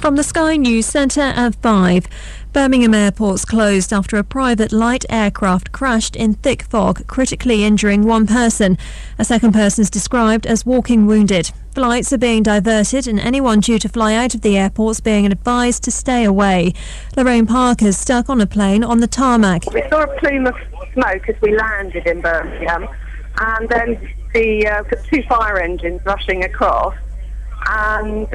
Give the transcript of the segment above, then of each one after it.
From the Sky News Centre at 5. Birmingham Airport's closed after a private light aircraft crashed in thick fog, critically injuring one person. A second person is described as walking wounded. Flights are being diverted and anyone due to fly out of the airport's being advised to stay away. Lorraine Parker's stuck on a plane on the tarmac. We saw a plume of smoke as we landed in Birmingham, and then the two fire engines rushing across. And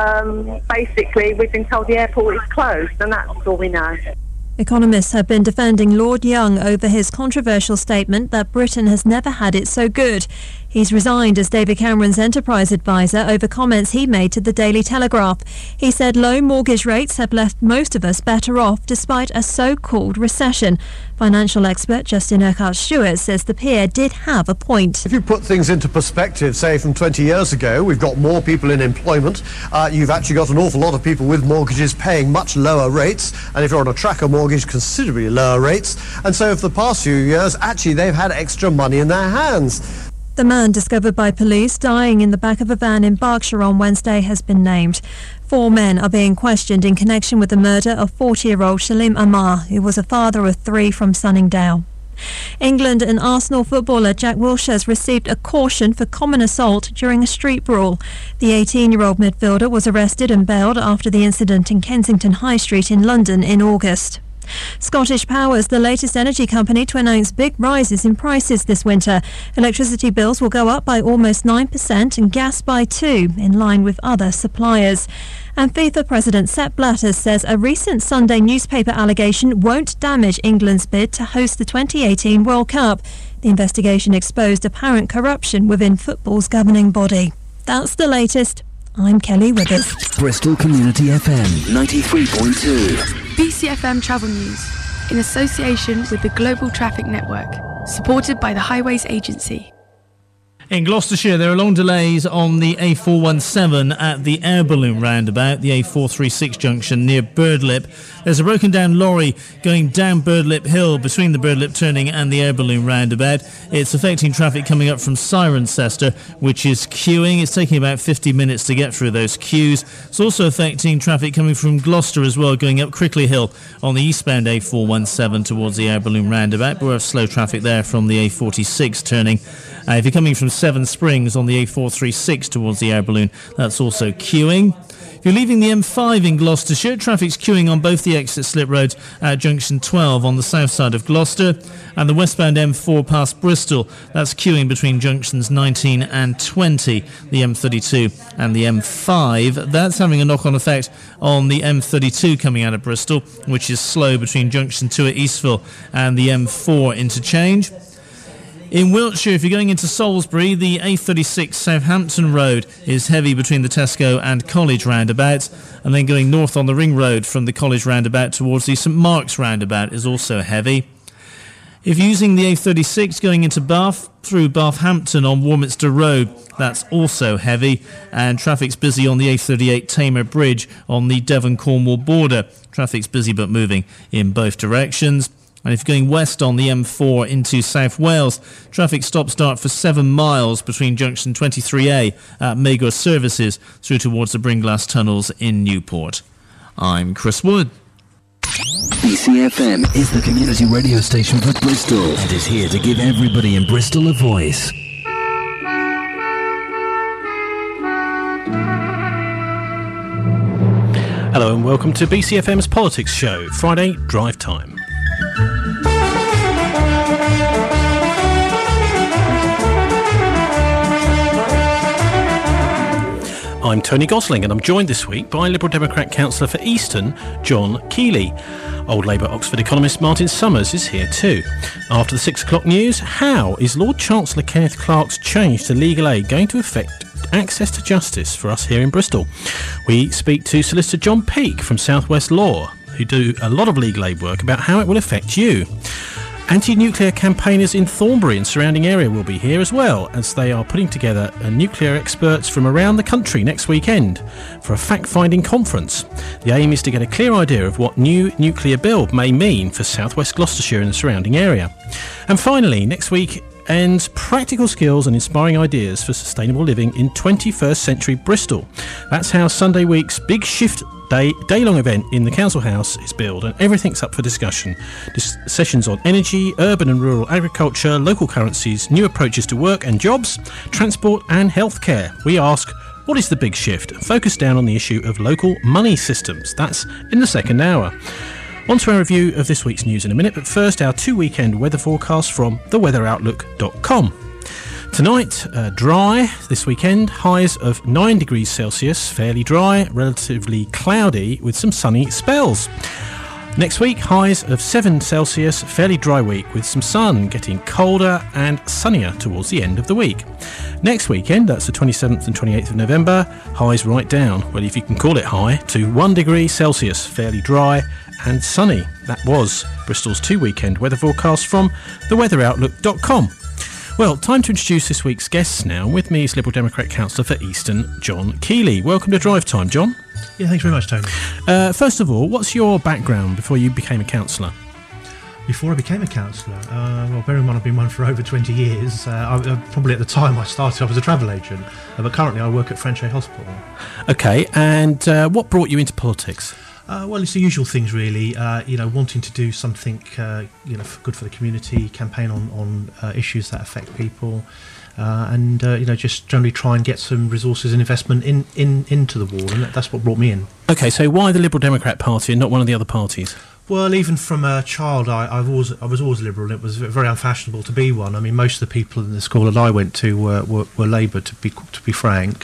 basically we've been told the airport is closed, and that's all we know. Economists have been defending Lord Young over his controversial statement that Britain has never had it so good. He's resigned as David Cameron's enterprise advisor over comments he made to the Daily Telegraph. He said low mortgage rates have left most of us better off despite a so-called recession. Financial expert Justin Urquhart-Stewart says the peer did have a point. If you put things into perspective, say from 20 years ago, we've got more people in employment. You've actually got an awful lot of people with mortgages paying much lower rates, and if you're on a tracker mortgage, considerably lower rates. And so for the past few years, actually they've had extra money in their hands. The man discovered by police dying in the back of a van in Berkshire on Wednesday has been named. 4 men are being questioned in connection with the murder of 40-year-old Shalim Amar, who was a father of 3 from Sunningdale. England and Arsenal footballer Jack Wilshere has received a caution for common assault during a street brawl. The 18-year-old midfielder was arrested and bailed after the incident in Kensington High Street in London in August. Scottish Power is the latest energy company to announce big rises in prices this winter. Electricity bills will go up by almost 9% and gas by 2%, in line with other suppliers. And FIFA President Sepp Blatter says a recent Sunday newspaper allegation won't damage England's bid to host the 2018 World Cup. The investigation exposed apparent corruption within football's governing body. That's the latest. I'm Kelly Withers. Bristol Community FM 93.2. BCFM Travel News, in association with the Global Traffic Network, supported by the Highways Agency. In Gloucestershire, there are long delays on the A417 at the air balloon roundabout, the A436 junction near Birdlip. There's a broken down lorry going down Birdlip Hill between the Birdlip turning and the air balloon roundabout. It's affecting traffic coming up from Cirencester, which is queuing. It's taking about 50 minutes to get through those queues. It's also affecting traffic coming from Gloucester as well, going up Crickley Hill on the eastbound A417 towards the air balloon roundabout. But we have slow traffic there from the A46 turning. If you're coming from Seven Springs on the A436 towards the air balloon, that's also queuing. If you're leaving the M5 in Gloucestershire, traffic's queuing on both the exit slip roads at junction 12 on the south side of Gloucester, and the westbound M4 past Bristol. That's queuing between junctions 19 and 20, the M32 and the M5. That's having a knock-on effect on the M32 coming out of Bristol, which is slow between junction 2 at Eastville and the M4 interchange. In Wiltshire, if you're going into Salisbury, the A36 Southampton Road is heavy between the Tesco and College roundabouts, and then going north on the Ring Road from the College roundabout towards the St Mark's roundabout is also heavy. If you're using the A36 going into Bath, through Bathampton on Warminster Road, that's also heavy, and traffic's busy on the A38 Tamar Bridge on the Devon-Cornwall border. Traffic's busy but moving in both directions. And if you're going west on the M4 into South Wales, traffic stop-start for 7 miles between junction 23A at Magor Services through towards the Bringlass Tunnels in Newport. I'm Chris Wood. BCFM is the community radio station for Bristol and is here to give everybody in Bristol a voice. Hello and welcome to BCFM's Politics Show, Friday Drive Time. I'm Tony Gosling and I'm joined this week by Liberal Democrat Councillor for Easton, John Keeley. Old Labour Oxford economist Martin Summers is here too. After the 6 o'clock news, how is Lord Chancellor Kenneth Clarke's change to legal aid going to affect access to justice for us here in Bristol? We speak to Solicitor John Peake from South West Law, who do a lot of legal aid work, about how it will affect you. Anti-nuclear campaigners in Thornbury and surrounding area will be here as well, as they are putting together nuclear experts from around the country next weekend for a fact-finding conference. The aim is to get a clear idea of what new nuclear build may mean for South West Gloucestershire and the surrounding area. And finally, next week ends practical skills and inspiring ideas for sustainable living in 21st century Bristol. That's how Sunday week's Big Shift day-long event in the Council House is billed, and everything's up for discussion. Sessions on energy, urban and rural agriculture, local currencies, new approaches to work and jobs, transport and healthcare. We ask, what is the big shift? And focus down on the issue of local money systems. That's in the second hour. On to our review of this week's news in a minute, but first our 2-weekend weather forecast from theweatheroutlook.com. Tonight, dry this weekend, highs of 9 degrees Celsius, fairly dry, relatively cloudy with some sunny spells. Next week, highs of 7 Celsius, fairly dry week with some sun, getting colder and sunnier towards the end of the week. Next weekend, that's the 27th and 28th of November, highs right down, well, if you can call it high, to 1 degree Celsius, fairly dry and sunny. That was Bristol's 2-weekend weather forecast from theweatheroutlook.com. Well, time to introduce this week's guests now. With me is Liberal Democrat Councillor for Easton, John Keeley. Welcome to Drive Time, John. Yeah, thanks very much, Tony. First of all, what's your background before you became a councillor? Before I became a councillor, well, bear in mind I've been one for over 20 years. Probably at the time I started, I was a travel agent, but currently I work at Frenchay Hospital. Okay, and what brought you into politics? Well, it's the usual things, really. Wanting to do something, good for the community, campaign on issues that affect people, and just generally try and get some resources and investment into the ward, and that's what brought me in. Okay, so why the Liberal Democrat Party and not one of the other parties? Well, even from a child, I was always Liberal, and it was very unfashionable to be one. I mean, most of the people in the school that I went to were Labour, to be frank.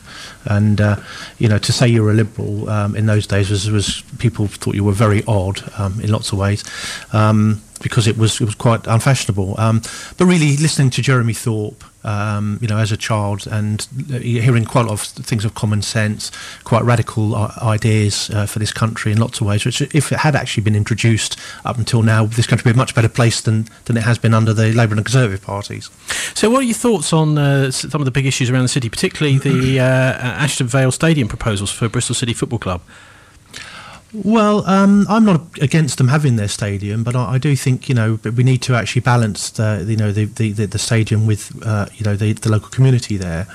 To say you were a Liberal in those days was people thought you were very odd in lots of ways, because it was quite unfashionable. But really, listening to Jeremy Thorpe, as a child, and hearing quite a lot of things of common sense, quite radical ideas for this country in lots of ways, which if it had actually been introduced up until now, this country would be a much better place than it has been under the Labour and Conservative parties. So what are your thoughts on some of the big issues around the city, particularly the Ashton Vale Stadium proposals for Bristol City Football Club? Well, I'm not against them having their stadium, but I do think we need to actually balance the stadium with the local community there,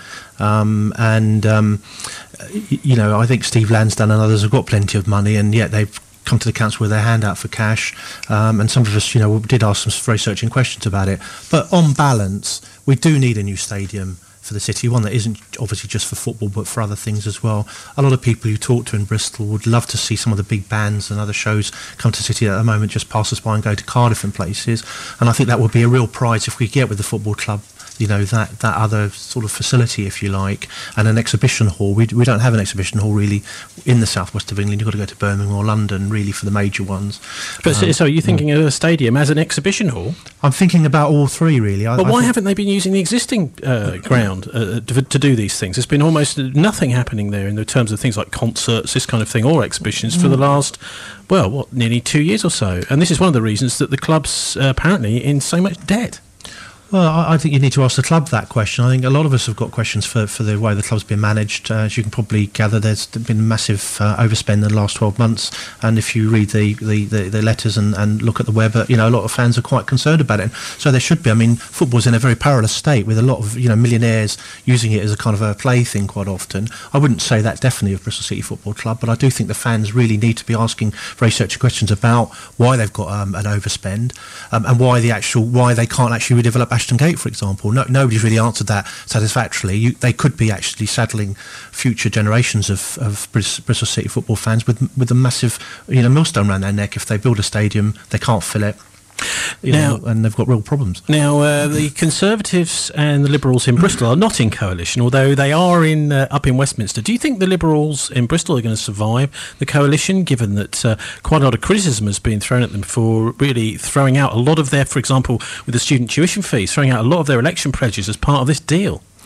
I think Steve Lansdowne and others have got plenty of money, and yet they've come to the council with their hand out for cash, and some of us did ask some very searching questions about it. But on balance, we do need a new stadium for the city, one that isn't obviously just for football but for other things as well. A lot of people you talk to in Bristol would love to see some of the big bands and other shows come to the city at the moment, just pass us by and go to Cardiff and places, and I think that would be a real prize if we get with the football club that other sort of facility, if you like, and an exhibition hall. We don't have an exhibition hall really in the southwest of England. You've got to go to Birmingham or London really for the major ones. But so you're thinking of a stadium as an exhibition hall? I'm thinking about all three really. But why haven't they been using the existing ground to do these things? There's been almost nothing happening there in the terms of things like concerts, this kind of thing, or exhibitions for the last, nearly 2 years or so. And this is one of the reasons that the club's apparently in so much debt. Well, I think you need to ask the club that question. I think a lot of us have got questions for the way the club's been managed. As you can probably gather, there's been a massive overspend in the last 12 months. And if you read the letters and look at the web, a lot of fans are quite concerned about it. So there should be. I mean, football's in a very perilous state with a lot of millionaires using it as a kind of a plaything quite often. I wouldn't say that definitely of Bristol City Football Club, but I do think the fans really need to be asking very searching questions about why they've got an overspend, and why they can't actually redevelop Ashton Gate, for example. Nobody's really answered that satisfactorily. They could be actually saddling future generations of Bristol City football fans with a massive millstone around their neck if they build a stadium, they can't fill it. And they've got real problems. Now, the Conservatives and the Liberals in Bristol are not in coalition, although they are up in Westminster. Do you think the Liberals in Bristol are going to survive the coalition, given that quite a lot of criticism has been thrown at them for really throwing out a lot of their, for example, with the student tuition fees, throwing out a lot of their election pledges as part of this deal?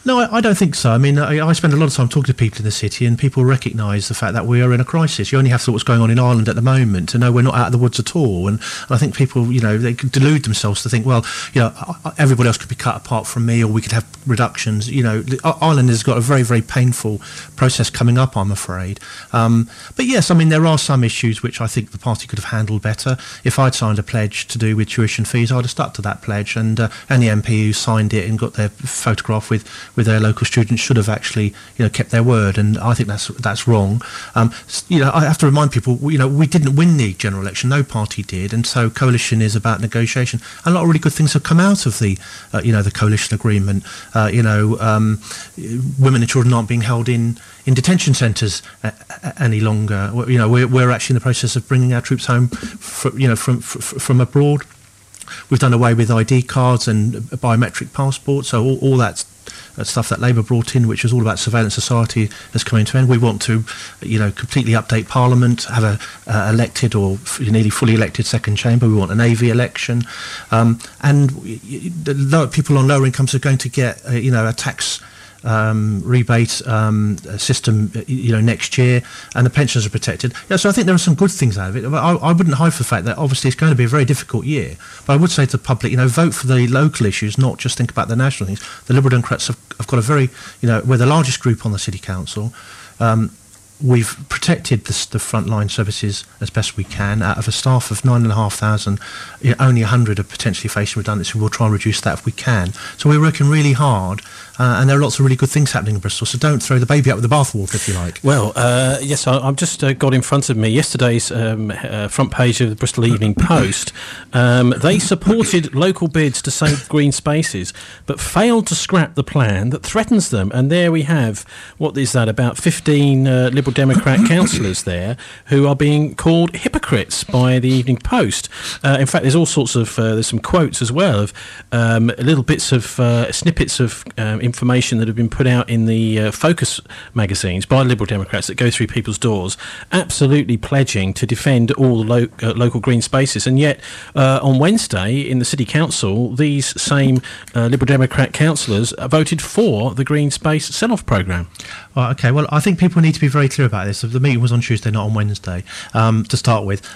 No, I don't think so. I mean, I spend a lot of time talking to people in the city, and people recognise the fact that we are in a crisis. You only have to look what's going on in Ireland at the moment to know we're not out of the woods at all. And I think people, they could delude themselves to think, well, everybody else could be cut apart from me, or we could have reductions. Ireland has got a very, very painful process coming up, I'm afraid. But yes, I mean, there are some issues which I think the party could have handled better. If I'd signed a pledge to do with tuition fees, I'd have stuck to that pledge, and any MP who signed it and got their photograph with their local students should have actually, kept their word, and I think that's wrong. I have to remind people, we didn't win the general election, no party did, and so coalition is about negotiation. And a lot of really good things have come out of the, the coalition agreement. Women and children aren't being held in detention centres any longer. We're actually in the process of bringing our troops home, from abroad. We've done away with ID cards and biometric passports, so all that stuff that Labour brought in, which was all about surveillance society, has come into end. We want to, completely update Parliament, have a elected or nearly fully elected second chamber. We want an AV election, and people on lower incomes are going to get, a tax rebate system, next year, and the pensions are protected. So I think there are some good things out of it. I wouldn't hide for the fact that obviously it's going to be a very difficult year. But I would say to the public, vote for the local issues, not just think about the national things. The Liberal Democrats have got a very, we're the largest group on the City Council. We've protected the frontline services as best we can. Out of a staff of 9,500, only 100 are potentially facing redundancy. We'll try and reduce that if we can. So we're working really hard, and there are lots of really good things happening in Bristol. So don't throw the baby out with the bathwater, if you like. Well, yes, I've just got in front of me yesterday's front page of the Bristol Evening Post. They supported local bids to save green spaces, but failed to scrap the plan that threatens them. And there we have, what is that, about 15 Liberal Democrat councillors there who are being called hypocrites by the Evening Post. In fact, there's all sorts of there's some quotes as well of little bits of snippets of information that have been put out in the Focus magazines by Liberal Democrats that go through people's doors, absolutely pledging to defend all the local green spaces. And yet on Wednesday in the City Council, these same Liberal Democrat councillors voted for the green space sell-off programme. Okay, well, I think people need to be very clear about this. The meeting was on Tuesday, not on Wednesday, to start with.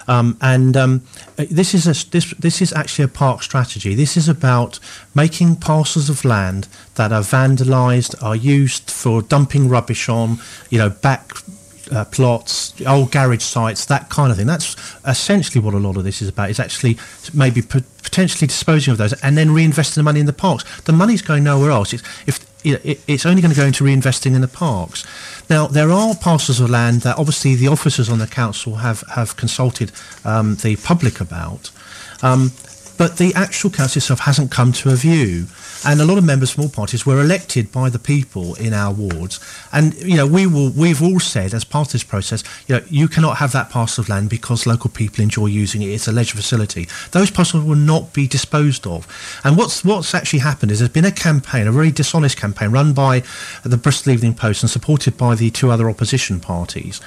This is actually a park strategy. This is about making parcels of land that are vandalised, are used for dumping rubbish on, back plots, old garage sites, that kind of thing. That's essentially what a lot of this is about, is actually maybe potentially disposing of those and then reinvesting the money in the parks. The money's going nowhere else. It's only going to go into reinvesting in the parks. Now, there are parcels of land that obviously the officers on the council have consulted the public about, but the actual council itself hasn't come to a view. And a lot of members from all parties were elected by the people in our wards. And, we've all said as part of this process, you cannot have that parcel of land because local people enjoy using it. It's a leisure facility. Those parcels will not be disposed of. And what's actually happened is there's been a campaign, a very dishonest campaign run by the Bristol Evening Post and supported by the two other opposition parties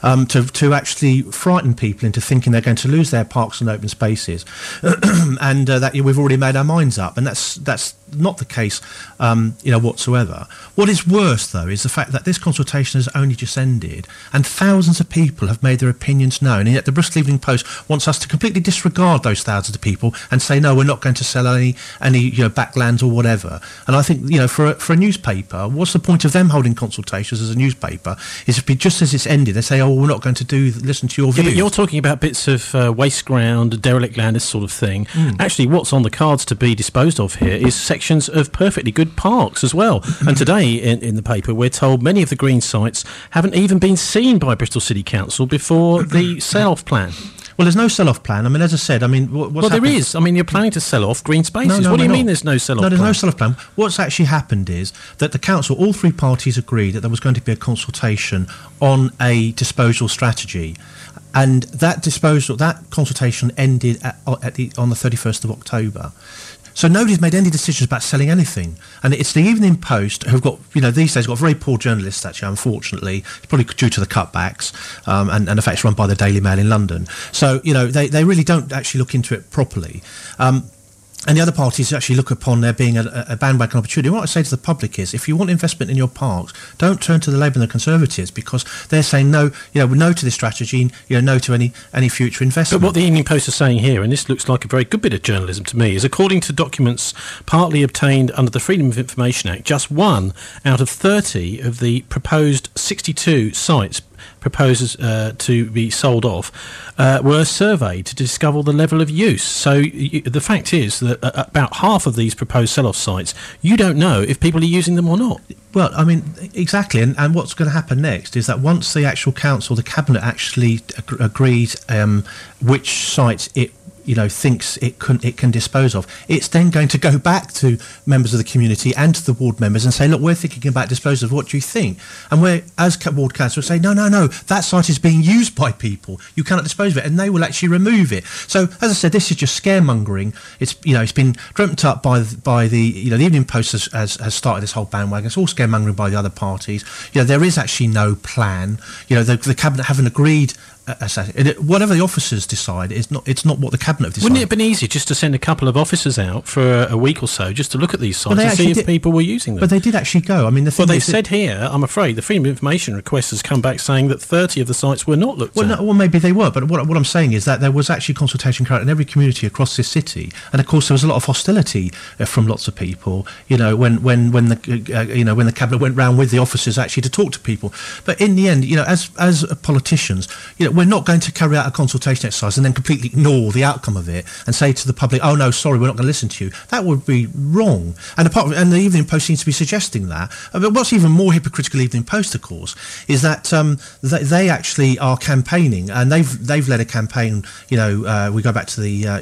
to actually frighten people into thinking they're going to lose their parks and open spaces. And that we've already made our minds up. And that's not the case, whatsoever. What is worse, though, is the fact that this consultation has only just ended and thousands of people have made their opinions known, and yet the Bristol Evening Post wants us to completely disregard those thousands of people and say, no, we're not going to sell any backlands or whatever. And I think, for a newspaper, what's the point of them holding consultations as a newspaper? Is if just as it's ended, they say, oh, we're not going to listen to your views. But you're talking about bits of waste ground, derelict land, this sort of thing. Actually, what's on the cards to be disposed of here is sections of perfectly good parks as well. And today in the paper we're told many of the green sites haven't even been seen by Bristol City Council before the sell-off plan. Well, there's no sell-off plan. I mean, as I said, what's there is. I mean, you're planning to sell off green spaces. No, what do you mean there's no sell-off plan? No, there's no sell-off plan. What's actually happened is that the council, all three parties agreed that there was going to be a consultation on a disposal strategy. And that consultation ended on the 31st of October. So nobody's made any decisions about selling anything. And it's the Evening Post who've got, these days got very poor journalists, actually, unfortunately. It's probably due to the cutbacks and the fact it's run by the Daily Mail in London. So, they really don't actually look into it properly. And the other parties actually look upon there being a bandwagon opportunity. What I say to the public is, if you want investment in your parks, don't turn to the Labour and the Conservatives, because they're saying no to this strategy, no to any future investment. But what the Evening Post is saying here, and this looks like a very good bit of journalism to me, is according to documents partly obtained under the Freedom of Information Act, just 1 out of 30 of the proposed 62 sites proposed to be sold off were surveyed to discover the level of use. So the fact is that about half of these proposed sell-off sites, you don't know if people are using them or not. Well, I mean, exactly. And what's going to happen next is that once the actual council, the cabinet actually agrees which sites it thinks it can dispose of, it's then going to go back to members of the community and to the ward members and say, look, we're thinking about disposal of, what do you think? And we're, as ward council, say, no, that site is being used by people, you cannot dispose of it, and they will actually remove it. So, as I said, this is just scaremongering. It's it's been dreamt up by the the Evening Post has started this whole bandwagon. It's all scaremongering by the other parties. There is actually no plan. The cabinet haven't agreed. Whatever the officers decide, it's not what the cabinet have decided. Wouldn't it have been easier just to send a couple of officers out for a week or so just to look at these sites and see if people were using them? But they did actually go. I mean, they said here, I'm afraid, the Freedom of Information request has come back saying that 30 of the sites were not looked at. Well, maybe they were, but what I'm saying is that there was actually consultation carried out in every community across this city, and of course there was a lot of hostility from lots of people. When the cabinet went round with the officers actually to talk to people. But in the end, as politicians, we're not going to carry out a consultation exercise and then completely ignore the outcome of it and say to the public, oh no, sorry, we're not going to listen to you. That would be wrong. And the Evening Post seems to be suggesting that. But what's even more hypocritical, Evening Post, of course, is that they actually are campaigning, and they've led a campaign. We go back to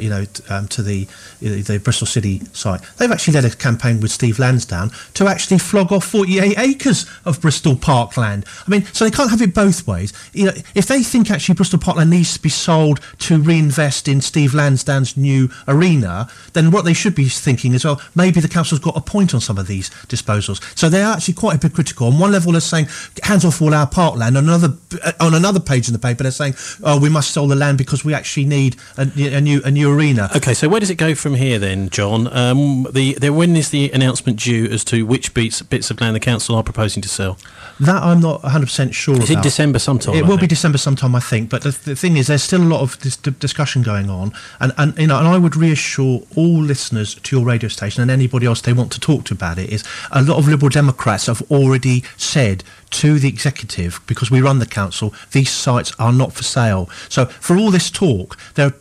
the Bristol City site. They've actually led a campaign with Steve Lansdowne to actually flog off 48 acres of Bristol Parkland. I mean, so they can't have it both ways. If they think actually Bristol Parkland needs to be sold to reinvest in Steve Lansdowne's new arena, then what they should be thinking is, well, maybe the council's got a point on some of these disposals. So they are actually quite hypocritical. On one level, they're saying, hands off all our parkland. On another page in the paper, they're saying, oh, we must sell the land because we actually need a new arena. OK, so where does it go from here then, John? When is the announcement due as to which bits of land the council are proposing to sell? That I'm not 100% sure about. Is it December sometime? It will be December sometime, I think. But the thing is, there's still a lot of this discussion going on, and I would reassure all listeners to your radio station and anybody else they want to talk to about it, is a lot of Liberal Democrats have already said to the executive, because we run the council, these sites are not for sale. So for all this talk, there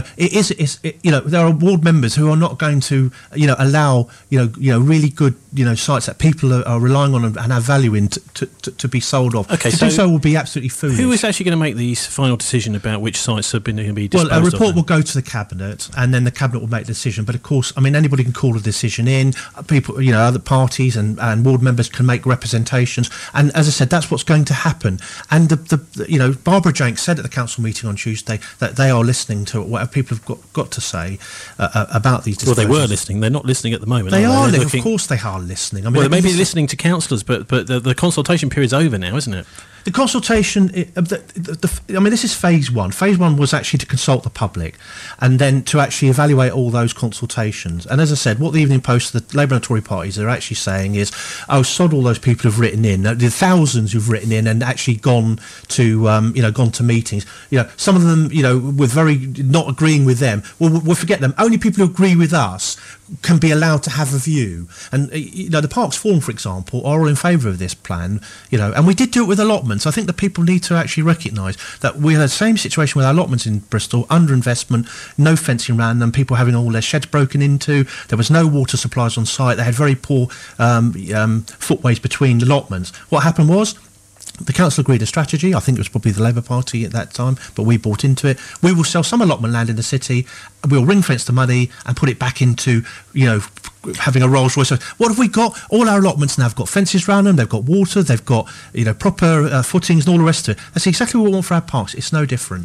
are ward members who are not going to allow really good sites that people are relying on and have value in to be sold off. Okay, to do so will be absolutely foolish. Who is actually going to make the final decision about which sites are going to be disposed of? Well, a report will go to the cabinet, and then the cabinet will make the decision. But of course, I mean, anybody can call a decision in. People, other parties and ward members can make representations. And as I said, that's what's going to happen. And Barbara Jenks said at the council meeting on Tuesday that they are listening to whatever people have got to say about these disposals. Well, they were listening. They're not listening at the moment. They are. Of course, they are listening. I mean, they may be listening to councillors, but the consultation period's over now, isn't it? The consultation, this is phase one. Phase one was actually to consult the public and then to actually evaluate all those consultations. And as I said, what the Evening Post, the Labour and Tory parties are actually saying is, oh, sod all those people who've written in, the thousands who've written in and actually gone to meetings. Some of them, with very not agreeing with them. Well, we'll forget them. Only people who agree with us can be allowed to have a view. And the Parks Forum, for example, are all in favour of this plan. And we did do it with allotments. I think that people need to actually recognise that we had the same situation with our allotments in Bristol, underinvestment, no fencing around them, people having all their sheds broken into, there was no water supplies on site, they had very poor footways between allotments. What happened was, the council agreed a strategy. I think it was probably the Labour Party at that time, but we bought into it. We will sell some allotment land in the city, we'll ring fence the money and put it back into, having a Rolls Royce. So what have we got? All our allotments now have got fences around them, they've got water, they've got, proper footings and all the rest of it. That's exactly what we want for our parks. It's no different.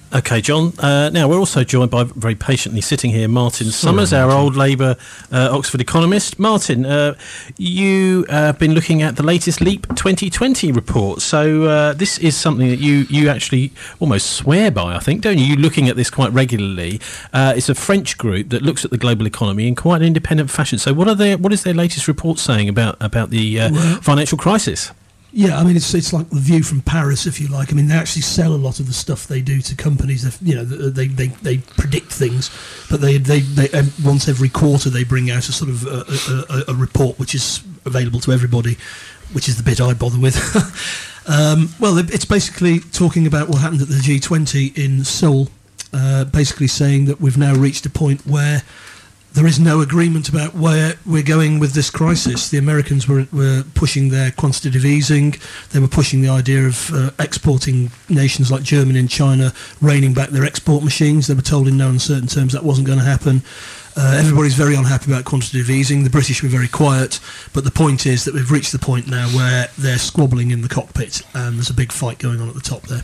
OK, John. Now, we're also joined by, very patiently sitting here, Martin Summers, our old Labour Oxford economist. Martin, you have been looking at the latest LEAP 2020 report. So this is something that you actually almost swear by, I think, don't you? You're looking at this quite regularly. It's a French group that looks at the global economy in quite an independent fashion. So what is their latest report saying about the financial crisis? Yeah, I mean, it's like the view from Paris, if you like. I mean, they actually sell a lot of the stuff they do to companies. They predict things, but they once every quarter they bring out a sort of a report which is available to everybody, which is the bit I bother with. Well, it's basically talking about what happened at the G20 in Seoul, basically saying that we've now reached a point where there is no agreement about where we're going with this crisis. The Americans were pushing their quantitative easing. They were pushing the idea of exporting nations like Germany and China, reining back their export machines. They were told in no uncertain terms that wasn't going to happen. Everybody's very unhappy about quantitative easing. The British were very quiet. But the point is that we've reached the point now where they're squabbling in the cockpit, and there's a big fight going on at the top there.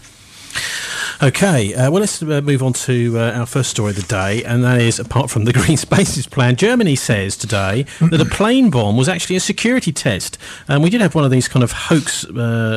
OK, well, let's move on to our first story of the day, and that is, apart from the Green Spaces plan, Germany says today that a plane bomb was actually a security test. And we did have one of these kind of hoax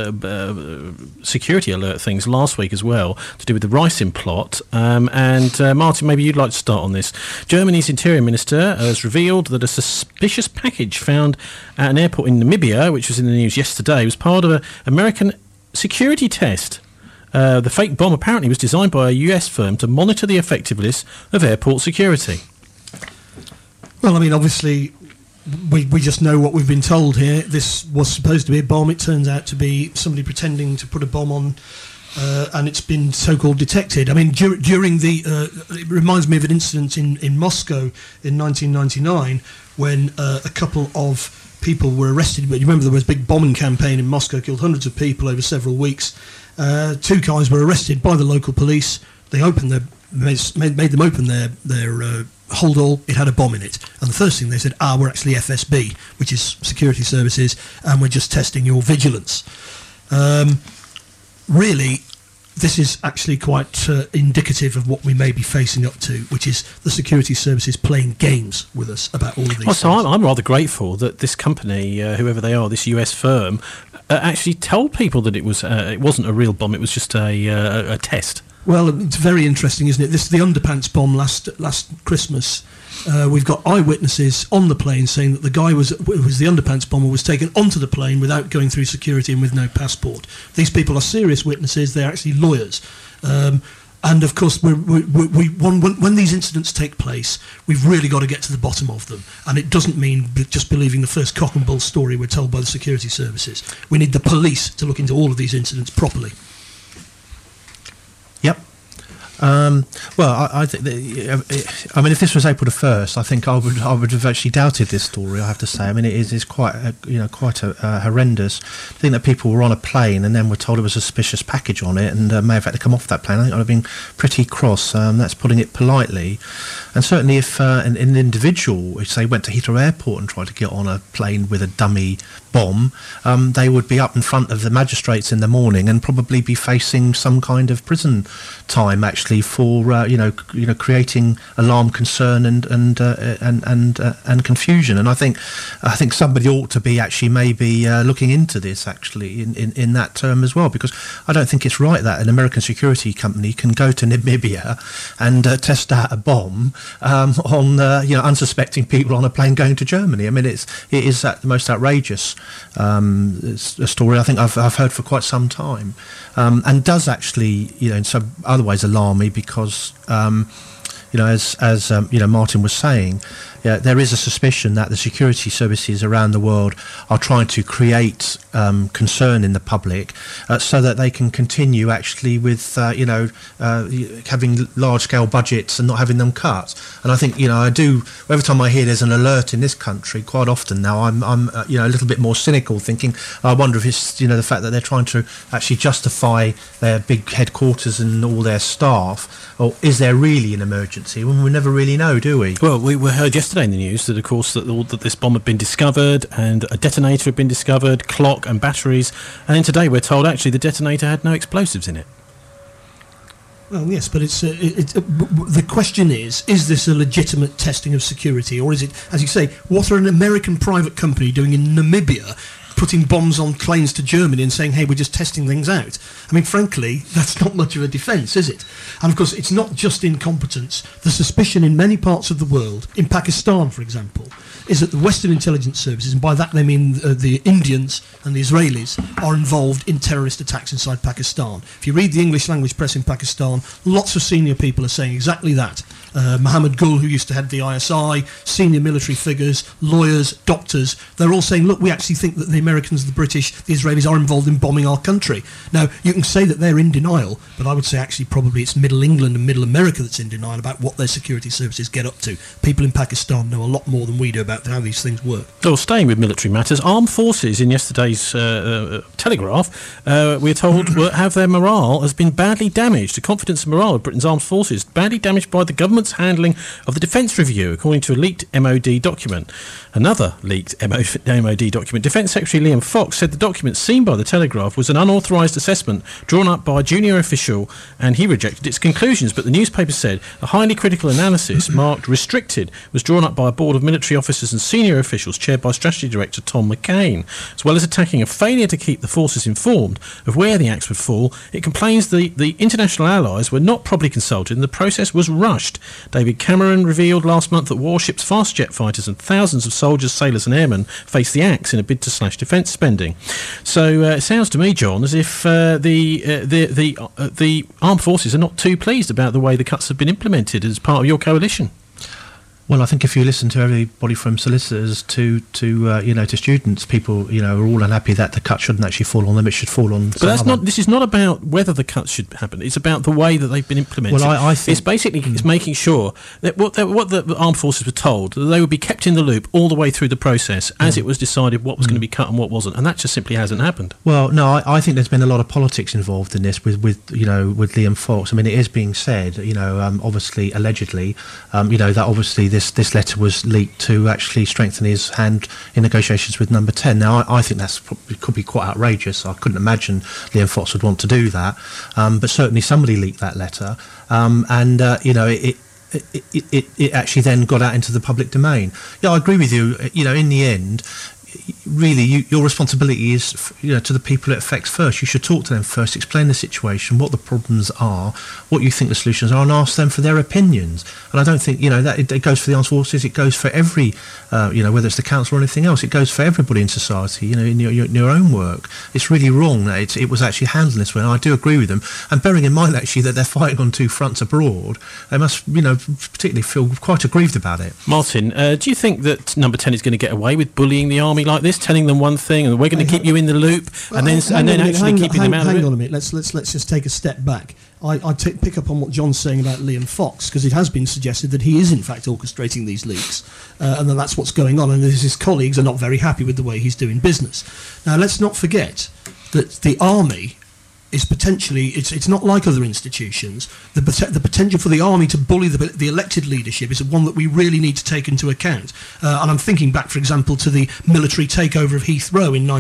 security alert things last week as well, to do with the Ricin plot. Martin, maybe you'd like to start on this. Germany's Interior Minister has revealed that a suspicious package found at an airport in Namibia, which was in the news yesterday, was part of an American security test. The fake bomb apparently was designed by a US firm to monitor the effectiveness of airport security. Well, I mean, obviously, we just know what we've been told here. This was supposed to be a bomb. It turns out to be somebody pretending to put a bomb on, and it's been so-called detected. I mean, during the... it reminds me of an incident in Moscow in 1999 when a couple of people were arrested. But you remember there was a big bombing campaign in Moscow, killed hundreds of people over several weeks. Two guys were arrested by the local police. They opened made them open their holdall. It had a bomb in it. And the first thing they said, we're actually FSB, which is security services, and we're just testing your vigilance. Really, this is actually quite indicative of what we may be facing up to, which is the security services playing games with us about all of these things. So I'm rather grateful that this company, whoever they are, this US firm, actually told people that it wasn't a real bomb, it was just a test. Well, it's very interesting, isn't it? This is the underpants bomb last Christmas. We've got eyewitnesses on the plane saying that the guy who was the underpants bomber was taken onto the plane without going through security and with no passport. These people are serious witnesses. They're actually lawyers. And of course, when these incidents take place, we've really got to get to the bottom of them. And it doesn't mean just believing the first cock and bull story we're told by the security services. We need the police to look into all of these incidents properly. Yep. Well, I think I mean, if this was April the 1st, I think I would have actually doubted this story. I have to say. I mean, it is quite horrendous. I think that people were on a plane and then were told there was a suspicious package on it, and may have had to come off that plane. I think I'd have been pretty cross. That's putting it politely. And certainly, if an individual, say, went to Heathrow Airport and tried to get on a plane with a dummy bomb, they would be up in front of the magistrates in the morning and probably be facing some kind of prison time, actually, for creating alarm, concern, and confusion. And I think somebody ought to be actually maybe looking into this actually in that term as well, because I don't think it's right that an American security company can go to Namibia and test out a bomb on unsuspecting people on a plane going to Germany. I mean, it is the most outrageous story I think I've heard for quite some time, and does actually in some other ways alarm me, because as Martin was saying, there is a suspicion that the security services around the world are trying to create concern in the public so that they can continue actually with having large-scale budgets and not having them cut. And I think I do. Every time I hear there's an alert in this country, quite often now I'm a little bit more cynical, thinking I wonder if it's the fact that they're trying to actually justify their big headquarters and all their staff, or is there really an emergency? Well, we never really know, do we? Well, we heard yesterday in the news that, of course, that this bomb had been discovered and a detonator had been discovered, clock and batteries, and then today we're told actually the detonator had no explosives in it. Well, yes, but the question is this a legitimate testing of security, or is it, as you say, what are an American private company doing in Namibia, putting bombs on planes to Germany and saying, hey, we're just testing things out? I mean, frankly, that's not much of a defence, is it? And of course, it's not just incompetence. The suspicion in many parts of the world, in Pakistan, for example, is that the Western intelligence services, and by that they mean the Indians and the Israelis, are involved in terrorist attacks inside Pakistan. If you read the English language press in Pakistan, lots of senior people are saying exactly that. Mohammed Gul, who used to head the ISI, senior military figures, lawyers, doctors, they're all saying, look, we actually think that the Americans, the British, the Israelis are involved in bombing our country. Now, you can say that they're in denial, but I would say actually probably it's Middle England and Middle America that's in denial about what their security services get up to. People in Pakistan know a lot more than we do about how these things work. Well, staying with military matters, armed forces in yesterday's Telegraph, we're told, have their morale has been badly damaged. The confidence and morale of Britain's armed forces badly damaged by the government's handling of the Defence Review, according to a leaked MOD document. Another leaked MOD document. Defence Secretary Liam Fox said the document seen by the Telegraph was an unauthorised assessment drawn up by a junior official, and he rejected its conclusions. But the newspaper said a highly critical analysis marked restricted was drawn up by a board of military officers and senior officials chaired by Strategy Director Tom McCain. As well as attacking a failure to keep the forces informed of where the axe would fall, it complains the international allies were not properly consulted and the process was rushed. David Cameron revealed last month that warships, fast jet fighters and thousands of soldiers, sailors and airmen face the axe in a bid to slash defence spending. So it sounds to me, John, as if the armed forces are not too pleased about the way the cuts have been implemented as part of your coalition. Well, I think if you listen to everybody from solicitors to students, people, are all unhappy that the cut shouldn't actually fall on them. It should fall on. But that's not. This is not about whether the cuts should happen. It's about the way that they've been implemented. Well, I think it's basically it's making sure that what the armed forces were told, that they would be kept in the loop all the way through the process as it was decided what was going to be cut and what wasn't, and that just simply hasn't happened. Well, no, I think there's been a lot of politics involved in this with Liam Fox. I mean, it is being said, obviously, allegedly, that obviously this letter was leaked to actually strengthen his hand in negotiations with Number 10. Now, I think it could be quite outrageous. I couldn't imagine Liam Fox would want to do that. But certainly somebody leaked that letter. It actually then got out into the public domain. Yeah, I agree with you. In the end, really, your responsibility is, to the people it affects first. You should talk to them first, explain the situation, what the problems are, what you think the solutions are, and ask them for their opinions. And I don't think, that it goes for the armed forces, it goes for every, whether it's the council or anything else, it goes for everybody in society, in your own work. It's really wrong that it was actually handled this way, and I do agree with them. And bearing in mind, actually, that they're fighting on two fronts abroad, they must, particularly feel quite aggrieved about it. Martin, do you think that Number 10 is going to get away with bullying the army like this, telling them one thing and we're going to keep you in the loop, and then actually keeping them out of it? Hang on a minute, let's just take a step back. I pick up on what John's saying about Liam Fox, because it has been suggested that he is in fact orchestrating these leaks, and that's what's going on, and his colleagues are not very happy with the way he's doing business. Now, let's not forget that the army is potentially, it's not like other institutions. The potential for the army to bully the elected leadership is one that we really need to take into account. And I'm thinking back, for example, to the military takeover of Heathrow in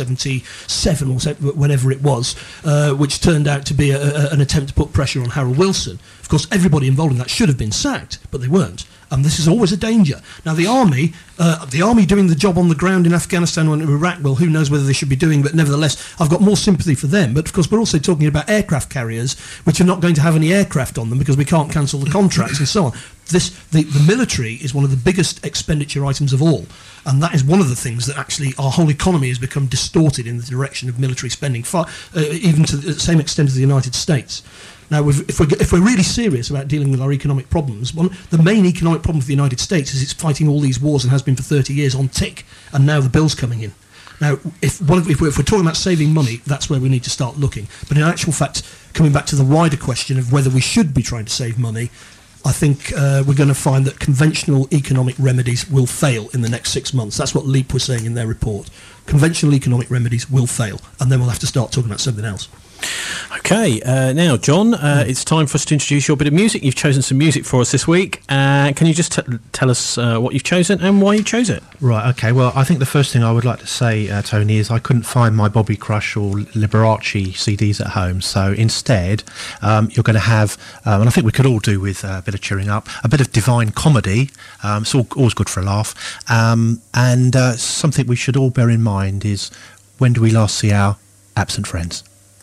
1977 or whenever it was, which turned out to be an attempt to put pressure on Harold Wilson. Of course, everybody involved in that should have been sacked, but they weren't. And this is always a danger. Now, the army doing the job on the ground in Afghanistan and Iraq, well, who knows whether they should be doing, but nevertheless, I've got more sympathy for them. But, of course, we're also talking about aircraft carriers, which are not going to have any aircraft on them because we can't cancel the contracts and so on. The military is one of the biggest expenditure items of all. And that is one of the things that actually our whole economy has become distorted in the direction of military spending, even to the same extent as the United States. Now, if we're really serious about dealing with our economic problems, the main economic problem for the United States is it's fighting all these wars and has been for 30 years on tick, and now the bill's coming in. Now, if we're talking about saving money, that's where we need to start looking. But in actual fact, coming back to the wider question of whether we should be trying to save money, I think we're going to find that conventional economic remedies will fail in the next 6 months. That's what LEAP was saying in their report. Conventional economic remedies will fail, and then we'll have to start talking about something else. OK, now, John, it's time for us to introduce your bit of music. You've chosen some music for us this week. Can you just tell us what you've chosen and why you chose it? Right, OK. Well, I think the first thing I would like to say, Tony, is I couldn't find my Bobby Crush or Liberace CDs at home. So instead, you're going to have, and I think we could all do with a bit of cheering up, a bit of Divine Comedy. It's always good for a laugh. And something we should all bear in mind is, when do we last see our absent friends?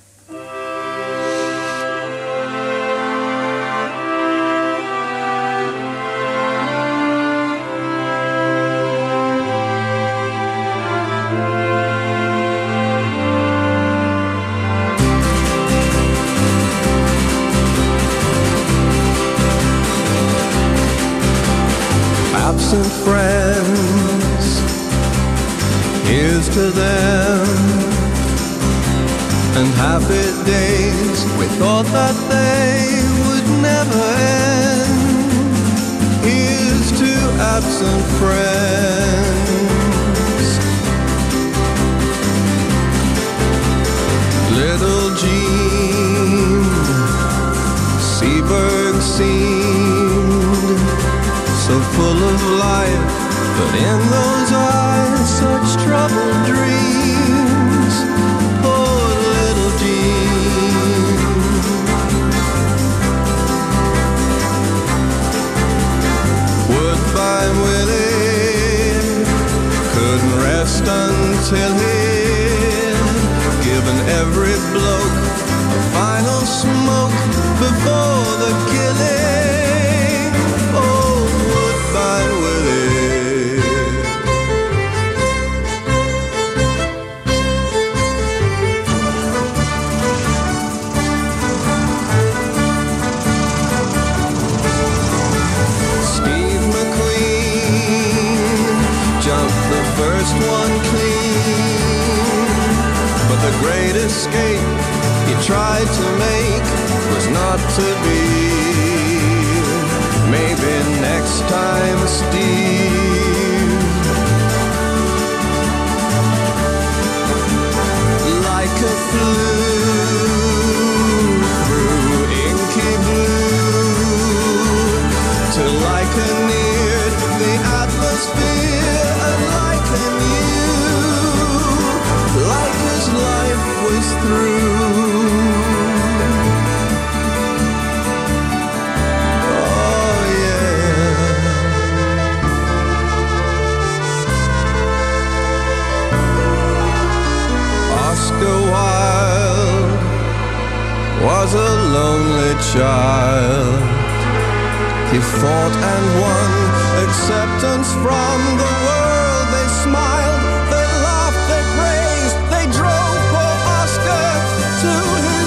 Absent friends, here's to them, and happy days we thought that they would never end. Here's to absent friends. Little Jean Seberg seemed so full of life, but in those eyes such troubled dreams. Poor little Jean. Woodbine Willie couldn't rest until he'd given every bloke a final smoke before the killing. Oh, Woodbine Willie. Steve McQueen jumped the first one clean, but the great escape he tried to make was not to be. Maybe next time, Steve. Like a flue through inky blue, till Leica neared the atmosphere, and Leica knew Leica's life was through. Was a lonely child. He fought and won acceptance from the world. They smiled, they laughed, they praised, they drove poor Oscar to his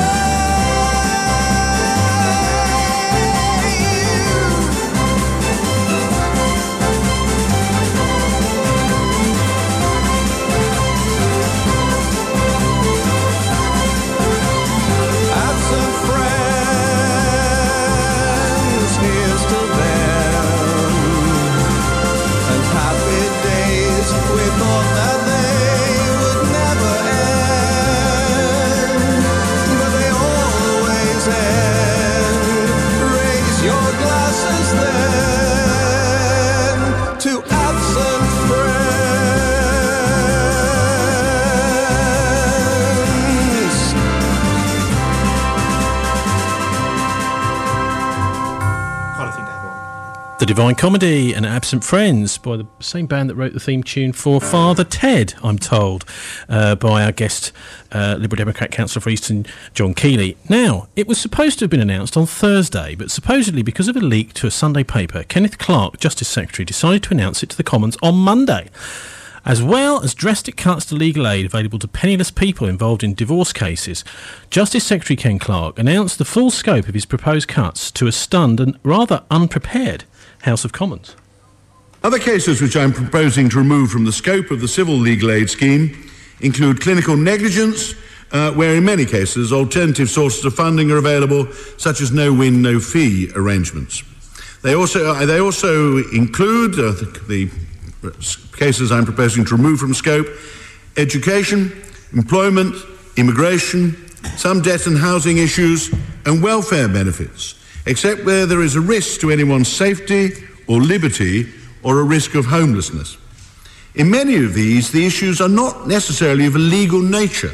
The Divine Comedy and Absent Friends by the same band that wrote the theme tune for Father Ted, I'm told, by our guest Liberal Democrat councillor for Easton, John Keeley. Now, it was supposed to have been announced on Thursday, but supposedly because of a leak to a Sunday paper, Kenneth Clarke, Justice Secretary, decided to announce it to the Commons on Monday. As well as drastic cuts to legal aid available to penniless people involved in divorce cases, Justice Secretary Ken Clarke announced the full scope of his proposed cuts to a stunned and rather unprepared House of Commons. Other cases which I'm proposing to remove from the scope of the civil legal aid scheme include clinical negligence, where in many cases alternative sources of funding are available, such as no-win, no-fee arrangements. They also include the cases I'm proposing to remove from scope: education, employment, immigration, some debt and housing issues, and welfare benefits, except where there is a risk to anyone's safety or liberty or a risk of homelessness. In many of these, the issues are not necessarily of a legal nature.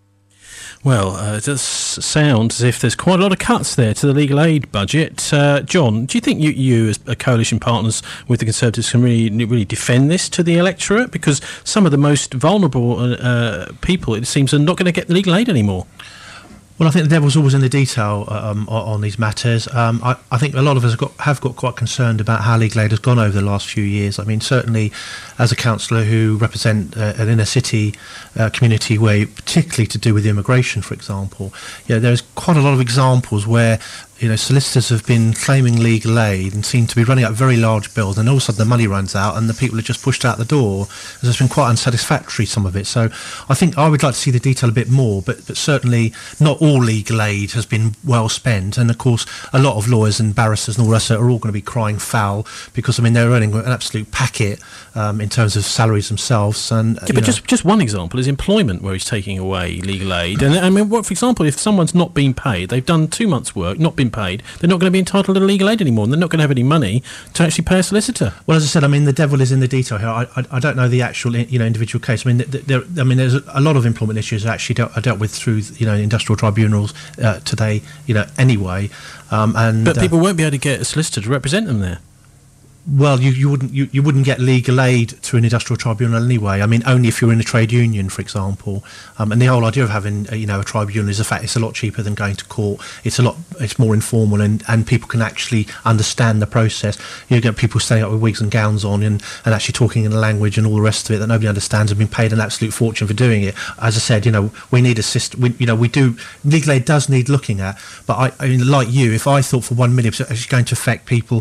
Well, it does sound as if there's quite a lot of cuts there to the legal aid budget. John, do you think you as a coalition partners with the Conservatives can really defend this to the electorate? Because some of the most vulnerable people, it seems, are not going to get the legal aid anymore. Well, I think the devil's always in the detail on these matters. I think a lot of us have got quite concerned about how legal aid has gone over the last few years. I mean, certainly as a councillor who represent an inner city community where, particularly to do with immigration, for example, there's quite a lot of examples where solicitors have been claiming legal aid and seem to be running out very large bills, and all of a sudden the money runs out and the people are just pushed out the door. It's been quite unsatisfactory, some of it. So I think I would like to see the detail a bit more, but certainly not all legal aid has been well spent. And of course, a lot of lawyers and barristers and all the rest of it are all going to be crying foul because, they're earning an absolute packet in terms of salaries themselves. And but just one example is employment, where he's taking away legal aid. And I mean, for example, if someone's not been paid, they've done 2 months' work, not been paid, they're not going to be entitled to legal aid anymore, and they're not going to have any money to actually pay a solicitor. Well, as I said, the devil is in the detail here. I don't know the actual individual case. There's a lot of employment issues that actually are dealt with through industrial tribunals today. Anyway, but people won't be able to get a solicitor to represent them there. Well, you wouldn't get legal aid through an industrial tribunal anyway. Only if you're in a trade union, for example. And the whole idea of having a tribunal is the fact it's a lot cheaper than going to court. It's more informal, and people can actually understand the process. You get people standing up with wigs and gowns on and actually talking in a language and all the rest of it that nobody understands, and being paid an absolute fortune for doing it. As I said, we need a system. We do. Legal aid does need looking at. But like you, if I thought for 1 minute it's going to affect people,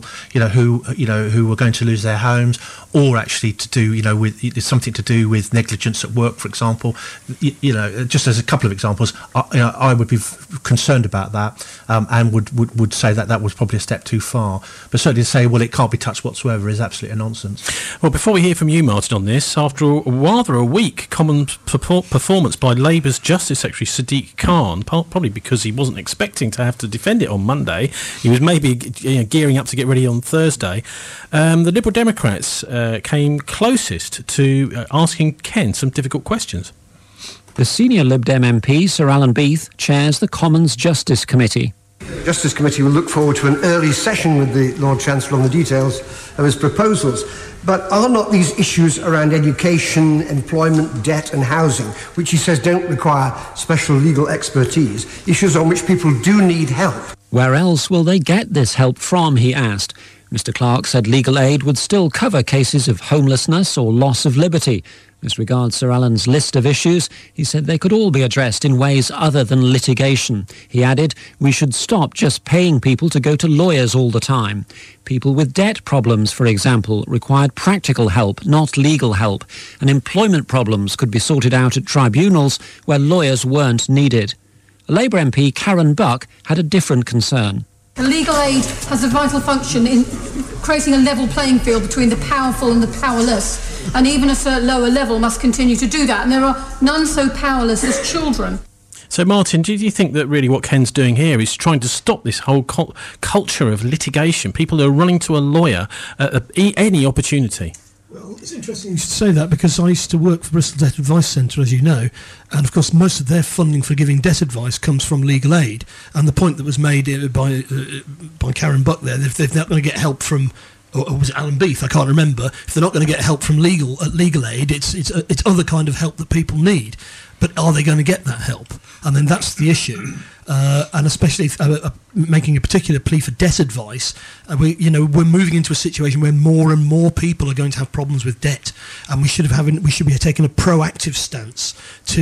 who are going to lose their homes, or actually to do, with something to do with negligence at work, for example. Just as a couple of examples, I would be concerned about that, and would say that was probably a step too far. But certainly to say, well, it can't be touched whatsoever is absolutely a nonsense. Well, before we hear from you, Martin, on this, after rather a weak common performance by Labour's Justice Secretary Sadiq Khan, probably because he wasn't expecting to have to defend it on Monday, he was maybe gearing up to get ready on Thursday. The Liberal Democrats came closest to asking Ken some difficult questions. The senior Lib Dem MP, Sir Alan Beath, chairs the Commons Justice Committee. The Justice Committee will look forward to an early session with the Lord Chancellor on the details of his proposals. But are not these issues around education, employment, debt and housing, which he says don't require special legal expertise, issues on which people do need help? Where else will they get this help from, he asked. Mr Clark said legal aid would still cover cases of homelessness or loss of liberty. As regards Sir Alan's list of issues, he said they could all be addressed in ways other than litigation. He added, we should stop just paying people to go to lawyers all the time. People with debt problems, for example, required practical help, not legal help, and employment problems could be sorted out at tribunals where lawyers weren't needed. Labour MP Karen Buck had a different concern. Legal aid has a vital function in creating a level playing field between the powerful and the powerless, and even a certain lower level must continue to do that, and there are none so powerless as children. So, Martin, do you think that really what Ken's doing here is trying to stop this whole culture of litigation, people who are running to a lawyer at any opportunity? Well, it's interesting you should say that, because I used to work for Bristol Debt Advice Centre, as you know, and of course most of their funding for giving debt advice comes from legal aid. And the point that was made by Karen Buck there, if they're not going to get help from, or was it Alan Beath? I can't remember. If they're not going to get help from legal aid, it's other kind of help that people need. But are they going to get that help? And then that's the issue. And especially making a particular plea for debt advice, we're moving into a situation where more and more people are going to have problems with debt, and we should be taking a proactive stance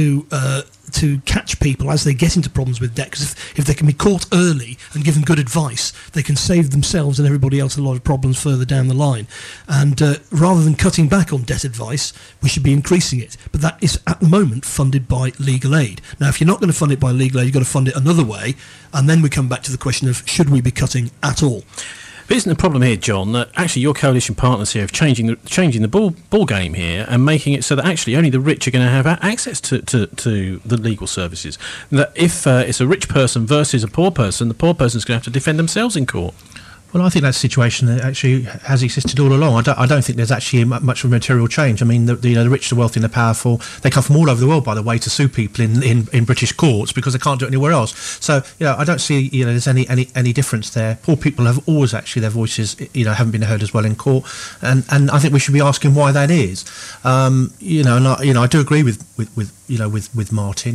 to catch people as they get into problems with debt, because if they can be caught early and given good advice, they can save themselves and everybody else a lot of problems further down the line. And rather than cutting back on debt advice, we should be increasing it. But that is at the moment funded by legal aid. Now, if you're not going to fund it by legal aid, you've got to fund it another way, and then we come back to the question of should we be cutting at all. But isn't the problem here, John, that actually your coalition partners here are changing the ball game here and making it so that actually only the rich are going to have access to the legal services? And that if it's a rich person versus a poor person, the poor person's going to have to defend themselves in court. Well, I think that's a situation that actually has existed all along. I don't think there's actually much of a material change. I mean, the rich, the wealthy and the powerful, they come from all over the world, by the way, to sue people in British courts because they can't do it anywhere else. So, I don't see, there's any difference there. Poor people have always actually, their voices, haven't been heard as well in court. And I think we should be asking why that is. And I do agree with Martin.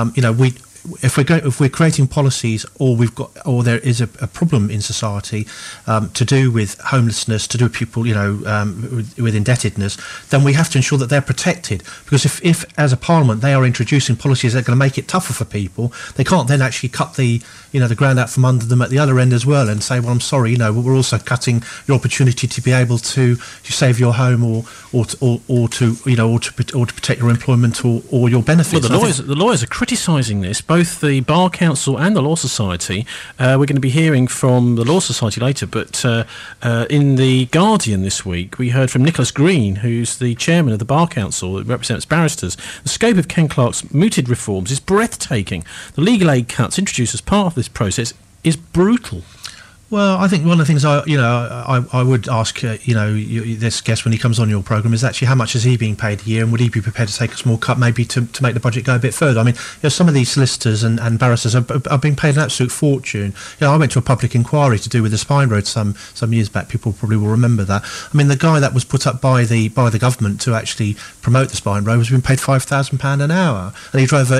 If we're creating policies, or there is a problem in society to do with homelessness, to do with people, with indebtedness, then we have to ensure that they're protected. Because if as a parliament they are introducing policies that are going to make it tougher for people, they can't then actually cut the ground out from under them at the other end as well, and say, well, I'm sorry, we're also cutting your opportunity to be able to save your home or to protect your employment or your benefits. Well, the lawyers are criticising this. Both the Bar Council and the Law Society. We're going to be hearing from the Law Society later, but in The Guardian this week, we heard from Nicholas Green, who's the chairman of the Bar Council that represents barristers. The scope of Ken Clarke's mooted reforms is breathtaking. The legal aid cuts introduced as part of this process is brutal. Well, I think one of the things I would ask this guest when he comes on your programme is actually how much is he being paid a year, and would he be prepared to take a small cut maybe to make the budget go a bit further? I mean, some of these solicitors and barristers are being paid an absolute fortune. I went to a public inquiry to do with the Spine Road some years back. People probably will remember that. I mean, the guy that was put up by the government to actually promote the Spine Road was being paid £5,000 an hour, and he drove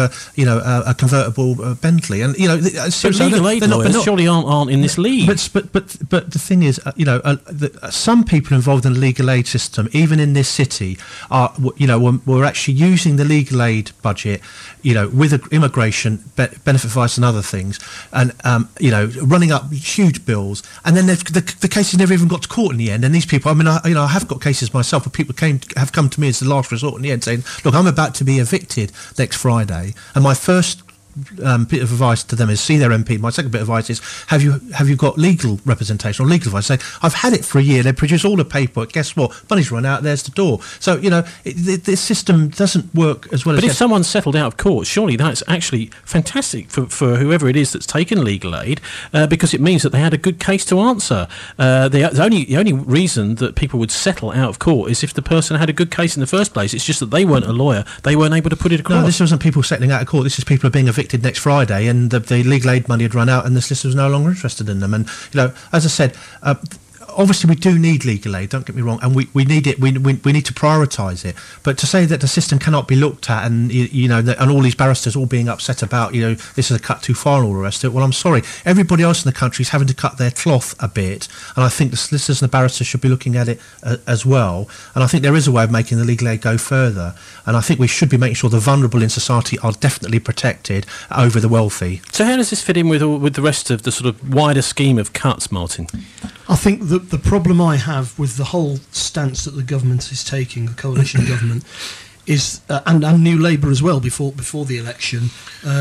a convertible Bentley. And legal aid lawyers surely aren't in this league. But the thing is, some people involved in the legal aid system, even in this city, were actually using the legal aid budget, with immigration, benefit advice and other things, and running up huge bills, and then the cases never even got to court in the end. And these people, I have got cases myself where people have come to me as the last resort in the end, saying, look, I'm about to be evicted next Friday, and my first bit of advice to them is see their MP. My second bit of advice is have you got legal representation or legal advice? Say, I've had it for a year. They produce all the paperwork. Guess what? Money's run out. There's the door. So this system doesn't work as well. But if someone's settled out of court, surely that's actually fantastic for whoever it is that's taken legal aid, because it means that they had a good case to answer. The only reason that people would settle out of court is if the person had a good case in the first place. It's just that they weren't a lawyer. They weren't able to put it across. No, this wasn't people settling out of court. This is people being evicted next Friday, and the legal aid money had run out, and the solicitor was no longer interested in them. And as I said, obviously we do need legal aid, don't get me wrong, and we need it. We need to prioritise it. But to say that the system cannot be looked at, and and all these barristers all being upset about this is a cut too far and all the rest of it. Well, I'm sorry, everybody else in the country is having to cut their cloth a bit, and I think the solicitors and the barristers should be looking at it as well. And I think there is a way of making the legal aid go further. And I think we should be making sure the vulnerable in society are definitely protected over the wealthy. So how does this fit in with the rest of the sort of wider scheme of cuts, Martin? I think the problem I have with the whole stance that the government is taking, the coalition government, is and New Labour as well before the election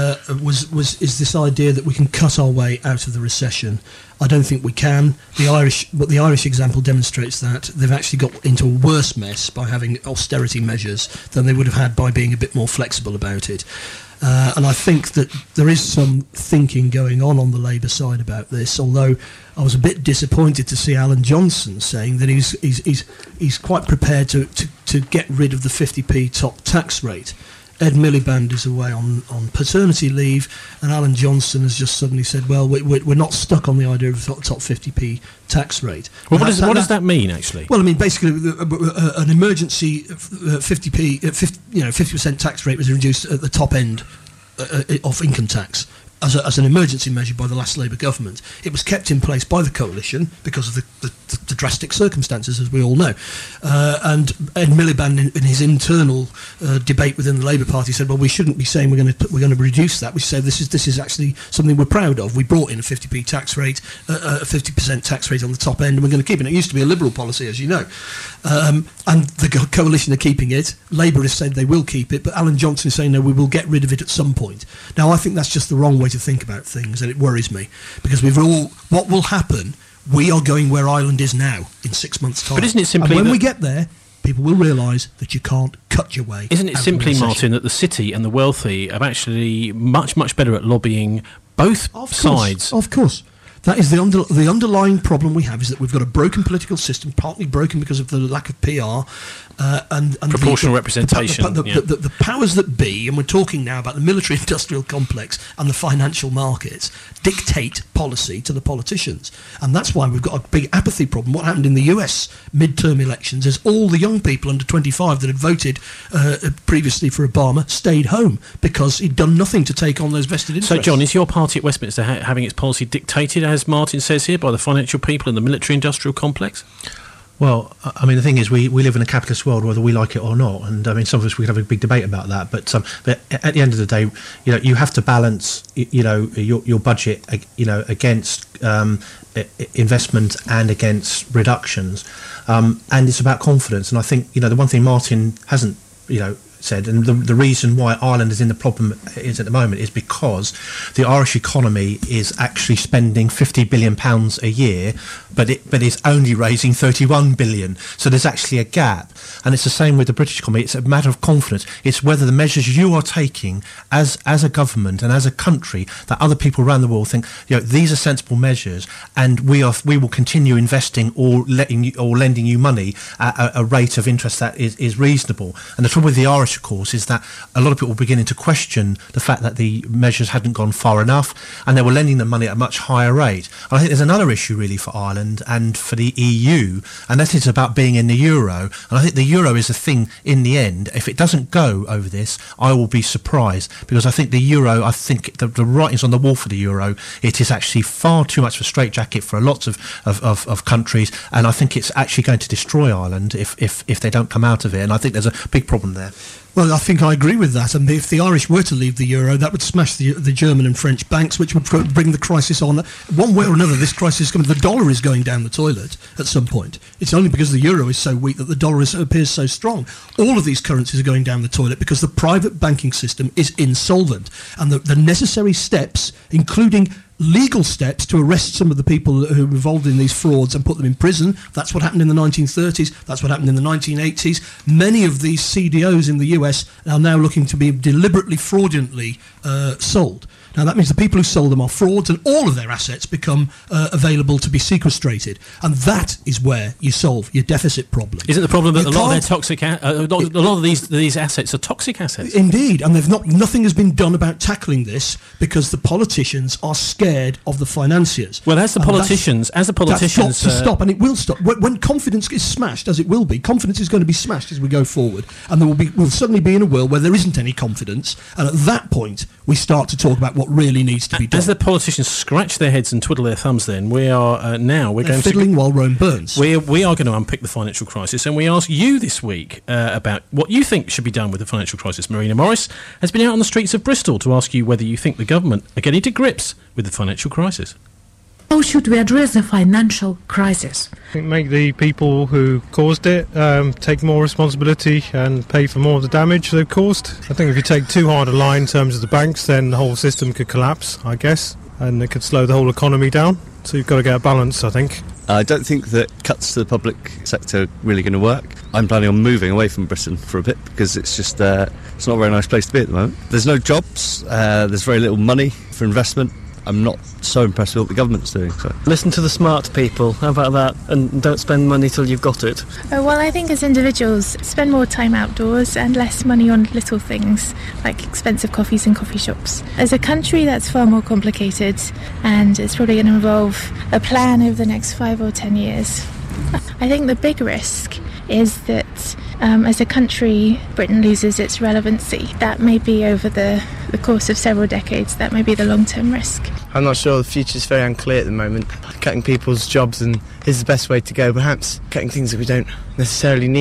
is this idea that we can cut our way out of the recession. I don't think we can. The Irish example demonstrates that. They've actually got into a worse mess by having austerity measures than they would have had by being a bit more flexible about it. And I think that there is some thinking going on the Labour side about this, although I was a bit disappointed to see Alan Johnson saying that he's quite prepared to get rid of the 50p top tax rate. Ed Miliband is away on paternity leave, and Alan Johnson has just suddenly said, well, we're not stuck on the idea of the top 50p tax rate. Well, what does that mean, actually? Well, I mean, basically, an emergency 50% tax rate was reduced at the top end of income tax as an emergency measure by the last Labour government. It was kept in place by the coalition because of the drastic circumstances, as we all know. And Ed Miliband, in his internal debate within the Labour Party, said, "Well, we shouldn't be saying we're going to reduce that. We say this is actually something we're proud of. We brought in a 50p tax rate, a 50% tax rate on the top end, and we're going to keep it. It used to be a Liberal policy, as you know, and the coalition are keeping it. Labour has said they will keep it, but Alan Johnson is saying no, we will get rid of it at some point. Now, I think that's just the wrong way to think about things, and it worries me because what will happen We are going where Ireland is now in 6 months' time. But isn't it simply and when we get there, people will realise that you can't cut your way. Isn't it simply, Martin, that the city and the wealthy are actually much, much better at lobbying both sides? Of course. That is the underlying problem we have, is that we've got a broken political system, partly broken because of the lack of PR and proportional representation. The powers that be, and we're talking now about the military-industrial complex and the financial markets, dictate policy to the politicians. And that's why we've got a big apathy problem. What happened in the US midterm elections is all the young people under 25 that had voted previously for Obama stayed home because he'd done nothing to take on those vested interests. So, John, is your party at Westminster having its policy dictated, as Martin says here, by the financial people and the military-industrial complex? Well, I mean, the thing is, we live in a capitalist world, whether we like it or not. And I mean, some of us, we could have a big debate about that. But at the end of the day, you have to balance, your budget, against investment and against reductions. And it's about confidence. And I think, the one thing Martin hasn't, said, and the reason why Ireland is in the problem is at the moment is because the Irish economy is actually spending £50 billion a year, but it's only raising 31 billion. So there's actually a gap, and it's the same with the British economy. It's a matter of confidence. It's whether the measures you are taking as a government and as a country, that other people around the world think, these are sensible measures, and we will continue investing or lending you money at a rate of interest that is reasonable. And the trouble with the Irish, of course, is that a lot of people were beginning to question the fact that the measures hadn't gone far enough, and they were lending them money at a much higher rate. And I think there's another issue really for Ireland and for the EU, and that is about being in the euro. And I think the euro is a thing in the end. If it doesn't go over this, I will be surprised, because I think the euro, the writing's on the wall for the euro. It is actually far too much of a straitjacket for lots of countries, and I think it's actually going to destroy Ireland if they don't come out of it. And I think there's a big problem there. Well, I think I agree with that. And if the Irish were to leave the euro, that would smash the German and French banks, which would bring the crisis on. One way or another, this crisis is coming. The dollar is going down the toilet at some point. It's only because the euro is so weak that the dollar appears so strong. All of these currencies are going down the toilet because the private banking system is insolvent. And the necessary steps, including legal steps to arrest some of the people who were involved in these frauds and put them in prison. That's what happened in the 1930s. That's what happened in the 1980s. Many of these CDOs in the US are now looking to be deliberately fraudulently sold. Now, that means the people who sold them are frauds, and all of their assets become available to be sequestrated. And that is where you solve your deficit problem. Isn't the problem that a lot of their toxic, a lot of these assets are toxic assets? Indeed, and nothing has been done about tackling this because the politicians are scared of the financiers. Well, as the politicians, that's got to stop, and it will stop when confidence is smashed, as it will be. Confidence is going to be smashed as we go forward, and we'll suddenly be in a world where there isn't any confidence, and at that point we start to talk about what really needs to be done. As the politicians scratch their heads and twiddle their thumbs, then we're going fiddling while Rome burns. We are going to unpick the financial crisis, and we ask you this week about what you think should be done with the financial crisis. Marina Morris has been out on the streets of Bristol to ask you whether you think the government are getting to grips with the financial crisis. How should we address the financial crisis? I think make the people who caused it take more responsibility and pay for more of the damage they've caused. I think if you take too hard a line in terms of the banks, then the whole system could collapse, I guess, and it could slow the whole economy down. So you've got to get a balance, I think. I don't think that cuts to the public sector are really going to work. I'm planning on moving away from Britain for a bit because it's just it's not a very nice place to be at the moment. There's no jobs, there's very little money for investment. I'm not so impressed with what the government's doing. So. Listen to the smart people, how about that? And don't spend money till you've got it. Well, I think as individuals, spend more time outdoors and less money on little things like expensive coffees in coffee shops. As a country, that's far more complicated, and it's probably going to involve a plan over the next 5 or 10 years. I think the big risk is that as a country, Britain loses its relevancy. That may be over the course of several decades. That may be the long-term risk. I'm not sure. The future's very unclear at the moment. Cutting people's jobs is the best way to go. Perhaps cutting things that we don't necessarily need.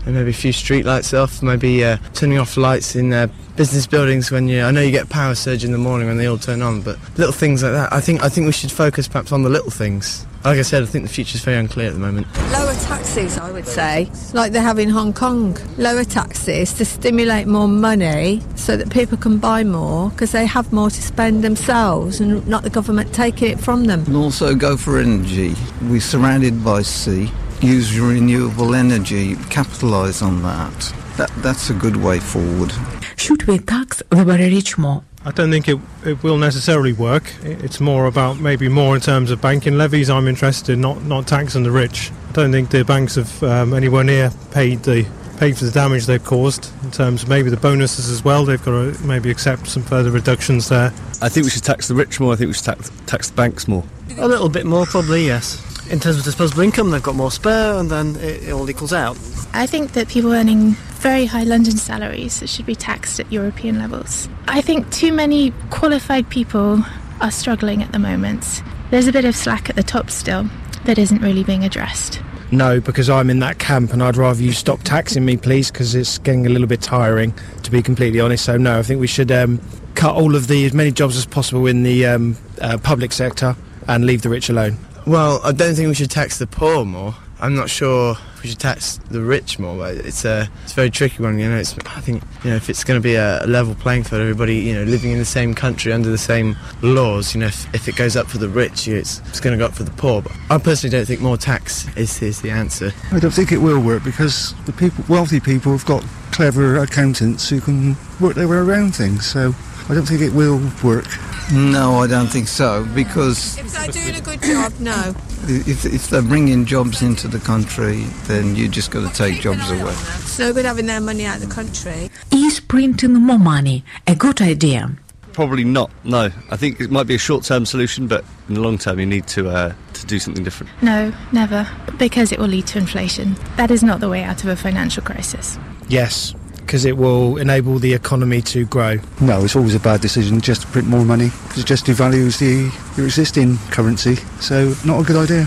and maybe a few street lights off, maybe turning off lights in business buildings when I know you get a power surge in the morning when they all turn on, but little things like that. I think we should focus perhaps on the little things. Like I said, I think the future's very unclear at the moment. Lower taxes, I would say, like they have in Hong Kong. Lower taxes to stimulate more money so that people can buy more because they have more to spend themselves and not the government taking it from them. And also go for energy. We're surrounded by sea. Use renewable energy, capitalise on that. That's a good way forward. Should we tax the very rich more? I don't think it will necessarily work. It's more about maybe more in terms of banking levies. I'm interested in not taxing the rich. I don't think the banks have anywhere near paid for the damage they've caused in terms of maybe the bonuses as well. They've got to maybe accept some further reductions there. I think we should tax the rich more. I think we should tax the banks more. A little bit more, probably, yes. In terms of disposable income, they've got more spare, and then it all equals out. I think that people earning very high London salaries should be taxed at European levels. I think too many qualified people are struggling at the moment. There's a bit of slack at the top still that isn't really being addressed. No, because I'm in that camp and I'd rather you stop taxing me, please, because it's getting a little bit tiring, to be completely honest. So no, I think we should cut as many jobs as possible in the public sector and leave the rich alone. Well, I don't think we should tax the poor more. I'm not sure we should tax the rich more, but it's a very tricky one. I think if it's going to be a level playing field, everybody living in the same country under the same laws. If it goes up for the rich, it's going to go up for the poor. But I personally don't think more tax is the answer. I don't think it will work because wealthy people have got clever accountants who can work their way around things. So I don't think it will work. No, I don't think so, because if they're doing a good job, no. If they're bringing jobs into the country, then you just got to take jobs away. It's no good having their money out of the country. Is printing more money a good idea? Probably not, no. I think it might be a short-term solution, but in the long term you need to do something different. No, never, because it will lead to inflation. That is not the way out of a financial crisis. Yes, because it will enable the economy to grow. No, it's always a bad decision just to print more money because it just devalues your existing currency. So not a good idea.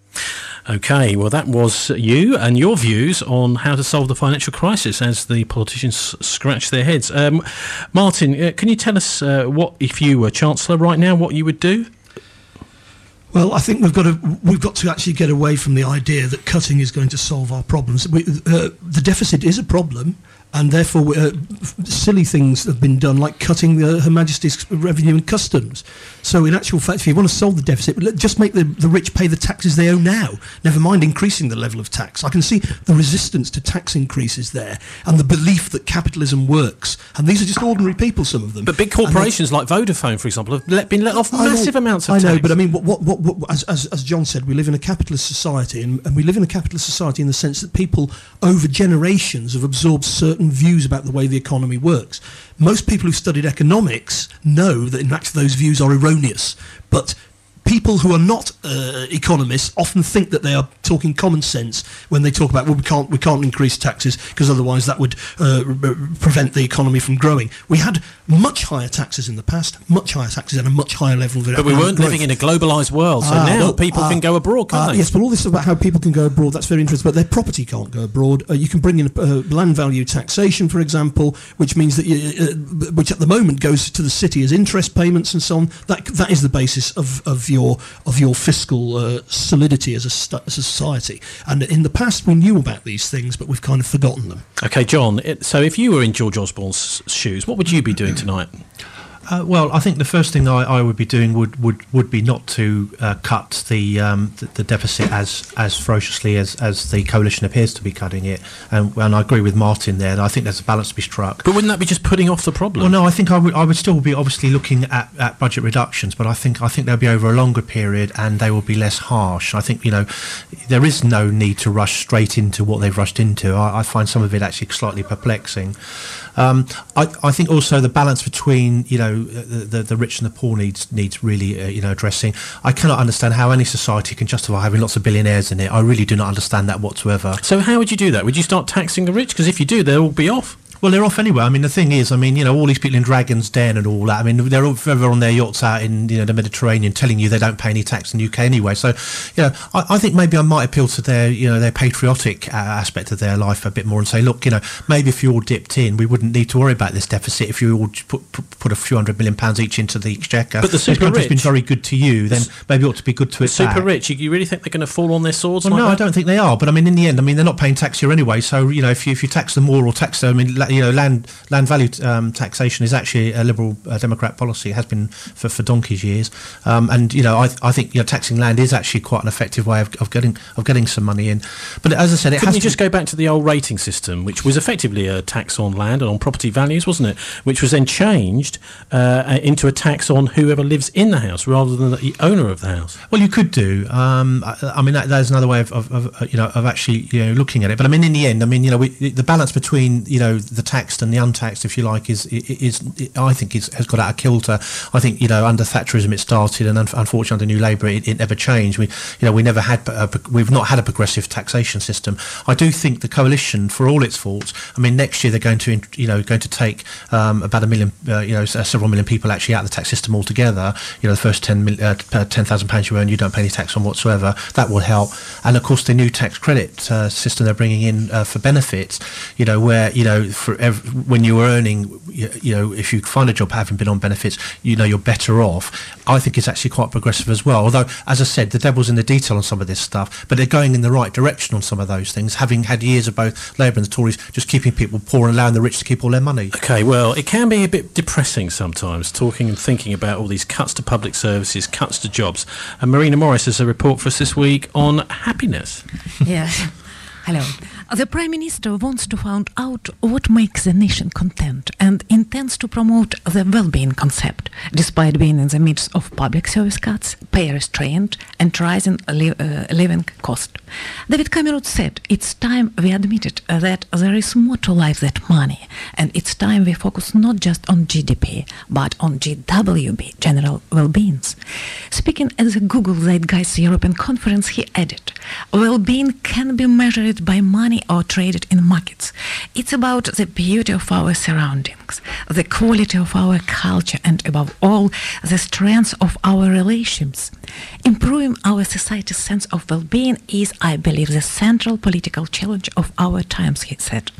OK, well, that was you and your views on how to solve the financial crisis as the politicians scratch their heads. Martin, can you tell us what, if you were Chancellor right now, what you would do? Well, I think we've got to actually get away from the idea that cutting is going to solve our problems. The deficit is a problem, and therefore silly things have been done, like cutting Her Majesty's Revenue and Customs. So in actual fact, if you want to solve the deficit, just make the rich pay the taxes they owe now, never mind increasing the level of tax. I can see the resistance to tax increases there, and the belief that capitalism works. And these are just ordinary people, some of them. But big corporations like Vodafone, for example, have been let off massive amounts of tax. I know, but I mean, as John said, we live in a capitalist society, and we live in a capitalist society in the sense that people over generations have absorbed certain views about the way the economy works. Most people who've studied economics know that in fact those views are erroneous, but people who are not economists often think that they are talking common sense when they talk about, well, we can't increase taxes because otherwise that would prevent the economy from growing. We had much higher taxes in the past, much higher taxes and a much higher level of But we weren't living in a globalised world, so now people can go abroad, can't they? Yes, but all this about how people can go abroad, that's very interesting, but their property can't go abroad. You can bring in land value taxation, for example, which means that which at the moment goes to the city as interest payments and so on. That is the basis of your fiscal solidity as a society. And in the past we knew about these things, but we've kind of forgotten them. OK, John, so if you were in George Osborne's shoes, what would you be doing tonight? Well, I think the first thing I would be doing would be not to cut the deficit as ferociously as the coalition appears to be cutting it, and I agree with Martin there. And I think there's a balance to be struck. But wouldn't that be just putting off the problem? Well, no, I think I would still be obviously looking at budget reductions, but I think they'll be over a longer period and they will be less harsh. I think there is no need to rush straight into what they've rushed into. I find some of it actually slightly perplexing. I think also the balance between the rich and the poor needs really addressing. I cannot understand how any society can justify having lots of billionaires in it. I really do not understand that whatsoever. So how would you do that? Would you start taxing the rich? Because if you do, they'll all be off. Well, they're off anyway. I mean, the thing is, I mean, you know, all these people in Dragon's Den and all that, I mean, they're all forever on their yachts out in, you know, the Mediterranean telling you they don't pay any tax in the UK anyway. So, you know, I think maybe I might appeal to their, you know, their patriotic aspect of their life a bit more and say, look, you know, maybe if you all dipped in, we wouldn't need to worry about this deficit if you all put a few £100 million each into the exchequer. But the super country's rich been very good to you, then maybe it ought to be good to it super back. rich, you really think they're going to fall on their swords? Well, like no, that? I don't think they are. But I mean, in the end, I mean, they're not paying tax here anyway. So, you know, if you tax them more or tax them, I mean, you know, land value taxation is actually a Liberal Democrat policy. It has been for donkey's years. And you know, I think, you know, taxing land is actually quite an effective way of getting some money in. But as I said, Couldn't you just go back to the old rating system, which was effectively a tax on land and on property values, wasn't it? Which was then changed into a tax on whoever lives in the house rather than the owner of the house. Well, you could do. I mean, that's another way of you know, of actually, you know, looking at it. But I mean, in the end, I mean, you know, the balance between, you know, the taxed and the untaxed, if you like, is I think has got out of kilter. I think, you know, under Thatcherism it started, and unfortunately under New Labour it never changed. We've not had a progressive taxation system. I do think the coalition, for all its faults, I mean, next year they're going to take about several million people actually out of the tax system altogether. You know, the first £10,000 you earn, you don't pay any tax on whatsoever. That will help. And of course, the new tax credit system they're bringing in for benefits, you know, where, you know, when you're earning, you know, if you find a job having been on benefits, you know, you're better off. I think it's actually quite progressive as well. Although, as I said, the devil's in the detail on some of this stuff, but they're going in the right direction on some of those things, having had years of both Labour and the Tories just keeping people poor and allowing the rich to keep all their money. Okay, well, it can be a bit depressing sometimes, talking and thinking about all these cuts to public services, cuts to jobs. And Marina Morris has a report for us this week on happiness. Yes. Hello. The Prime Minister wants to find out what makes the nation content and intends to promote the well-being concept, despite being in the midst of public service cuts, pay restraint and rising living cost. David Cameron said, "It's time we admitted that there is more to life than money, and it's time we focus not just on GDP, but on GWB, general well-being." Speaking at the Google Zeitgeist European Conference, he added, "Well-being can be measured by money or traded in markets. It's about the beauty of our surroundings, the quality of our culture, and above all, the strength of our relations. Improving our society's sense of well-being is, I believe, the central political challenge of our times," he said.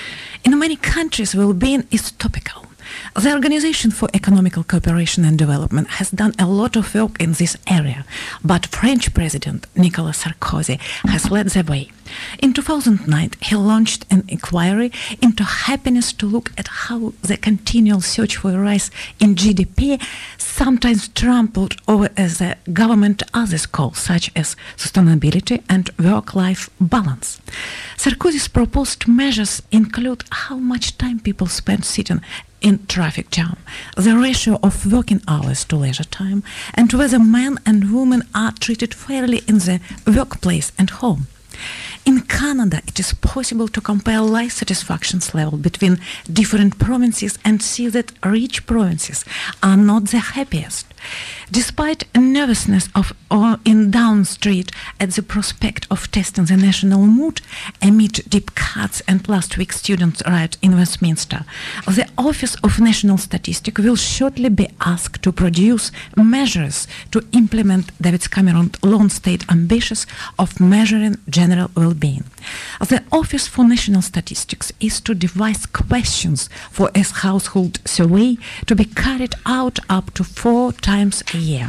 In many countries, well-being is topical. The Organization for Economical Cooperation and Development has done a lot of work in this area, but French President Nicolas Sarkozy has led the way. In 2009, he launched an inquiry into happiness to look at how the continual search for a rise in GDP sometimes trampled over as the government others call, such as sustainability and work-life balance. Sarkozy's proposed measures include how much time people spend sitting in traffic jam, the ratio of working hours to leisure time, and whether men and women are treated fairly in the workplace and home. In Canada, it is possible to compare life satisfaction level between different provinces and see that rich provinces are not the happiest. Despite nervousness in Downing Street at the prospect of testing the national mood amid deep cuts and last week's student riot in Westminster, the Office of National Statistics will shortly be asked to produce measures to implement David Cameron's long-stated ambitions of measuring general well-being. The Office for National Statistics is to devise questions for a household survey to be carried out up to 4 times a year.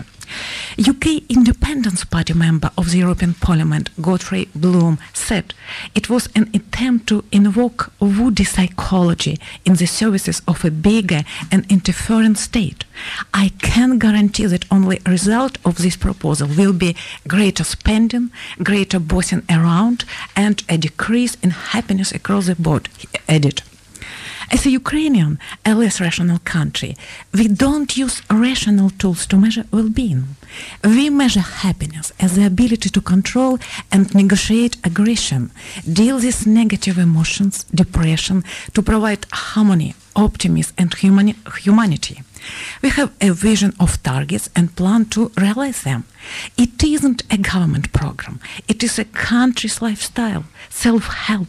UK Independence Party member of the European Parliament, Godfrey Bloom, said it was an attempt to invoke woody psychology in the services of a bigger and interferent state. "I can guarantee that only result of this proposal will be greater spending, greater bossing around, and a decrease in happiness across the board," he added. As a Ukrainian, a less rational country, we don't use rational tools to measure well-being. We measure happiness as the ability to control and negotiate aggression, deal with negative emotions, depression, to provide harmony, optimism, and humanity. We have a vision of targets and plan to realize them. It isn't a government program. It is a country's lifestyle, self-help,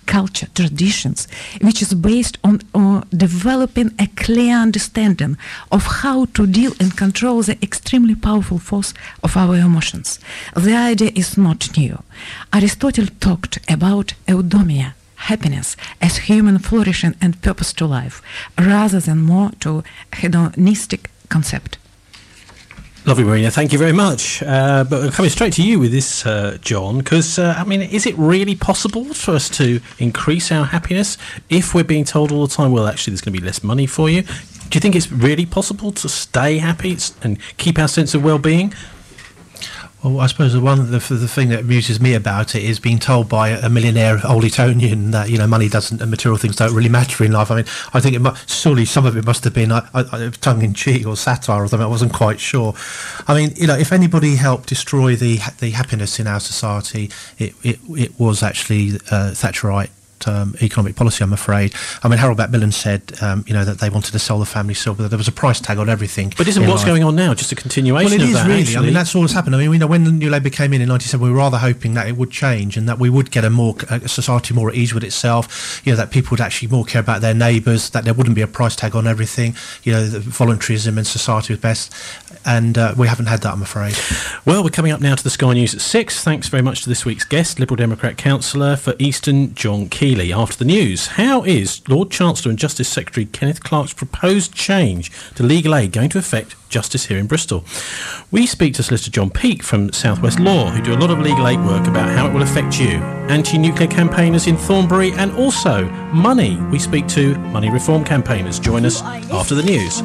culture, traditions, which is based on developing a clear understanding of how to deal and control the extremely powerful force of our emotions. The idea is not new. Aristotle talked about eudaimonia, happiness, as human flourishing and purpose to life, rather than more to hedonistic concept. Lovely, Marina. Thank you very much. But coming straight to you with this, John, because, is it really possible for us to increase our happiness if we're being told all the time, well, actually, there's going to be less money for you? Do you think it's really possible to stay happy and keep our sense of well-being? Well, I suppose the thing that amuses me about it is being told by a millionaire old Etonian that money doesn't and material things don't really matter in life. I mean, I think surely some of it must have been tongue in cheek or satire or something. I wasn't quite sure. I mean, if anybody helped destroy the happiness in our society, it was actually Thatcherite economic policy, I'm afraid. I mean, Harold Macmillan said, that they wanted to sell the family silver, that there was a price tag on everything. But isn't what's going on now just a continuation of that? Well, it is really. Actually. I mean, that's all that's happened. I mean, when the New Labour came in 97, we were rather hoping that it would change and that we would get a society more at ease with itself, that people would actually more care about their neighbours, that there wouldn't be a price tag on everything, that voluntarism and society was best. And we haven't had that, I'm afraid. Well, we're coming up now to the Sky News at 6. Thanks very much to this week's guest, Liberal Democrat councillor for Easton, John Keeley. After the news, how is Lord Chancellor and Justice Secretary Kenneth Clarke's proposed change to legal aid going to affect justice here in Bristol? We speak to Solicitor John Peake from South West Law, who do a lot of legal aid work about how it will affect you. Anti-nuclear campaigners in Thornbury and also money. We speak to money reform campaigners. Join us after the news.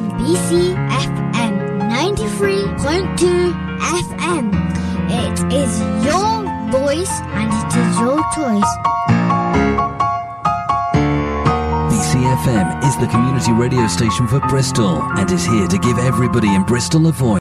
BCFM 93.2 FM. It is your voice and it is your choice. BCFM is the community radio station for Bristol and is here to give everybody in Bristol a voice.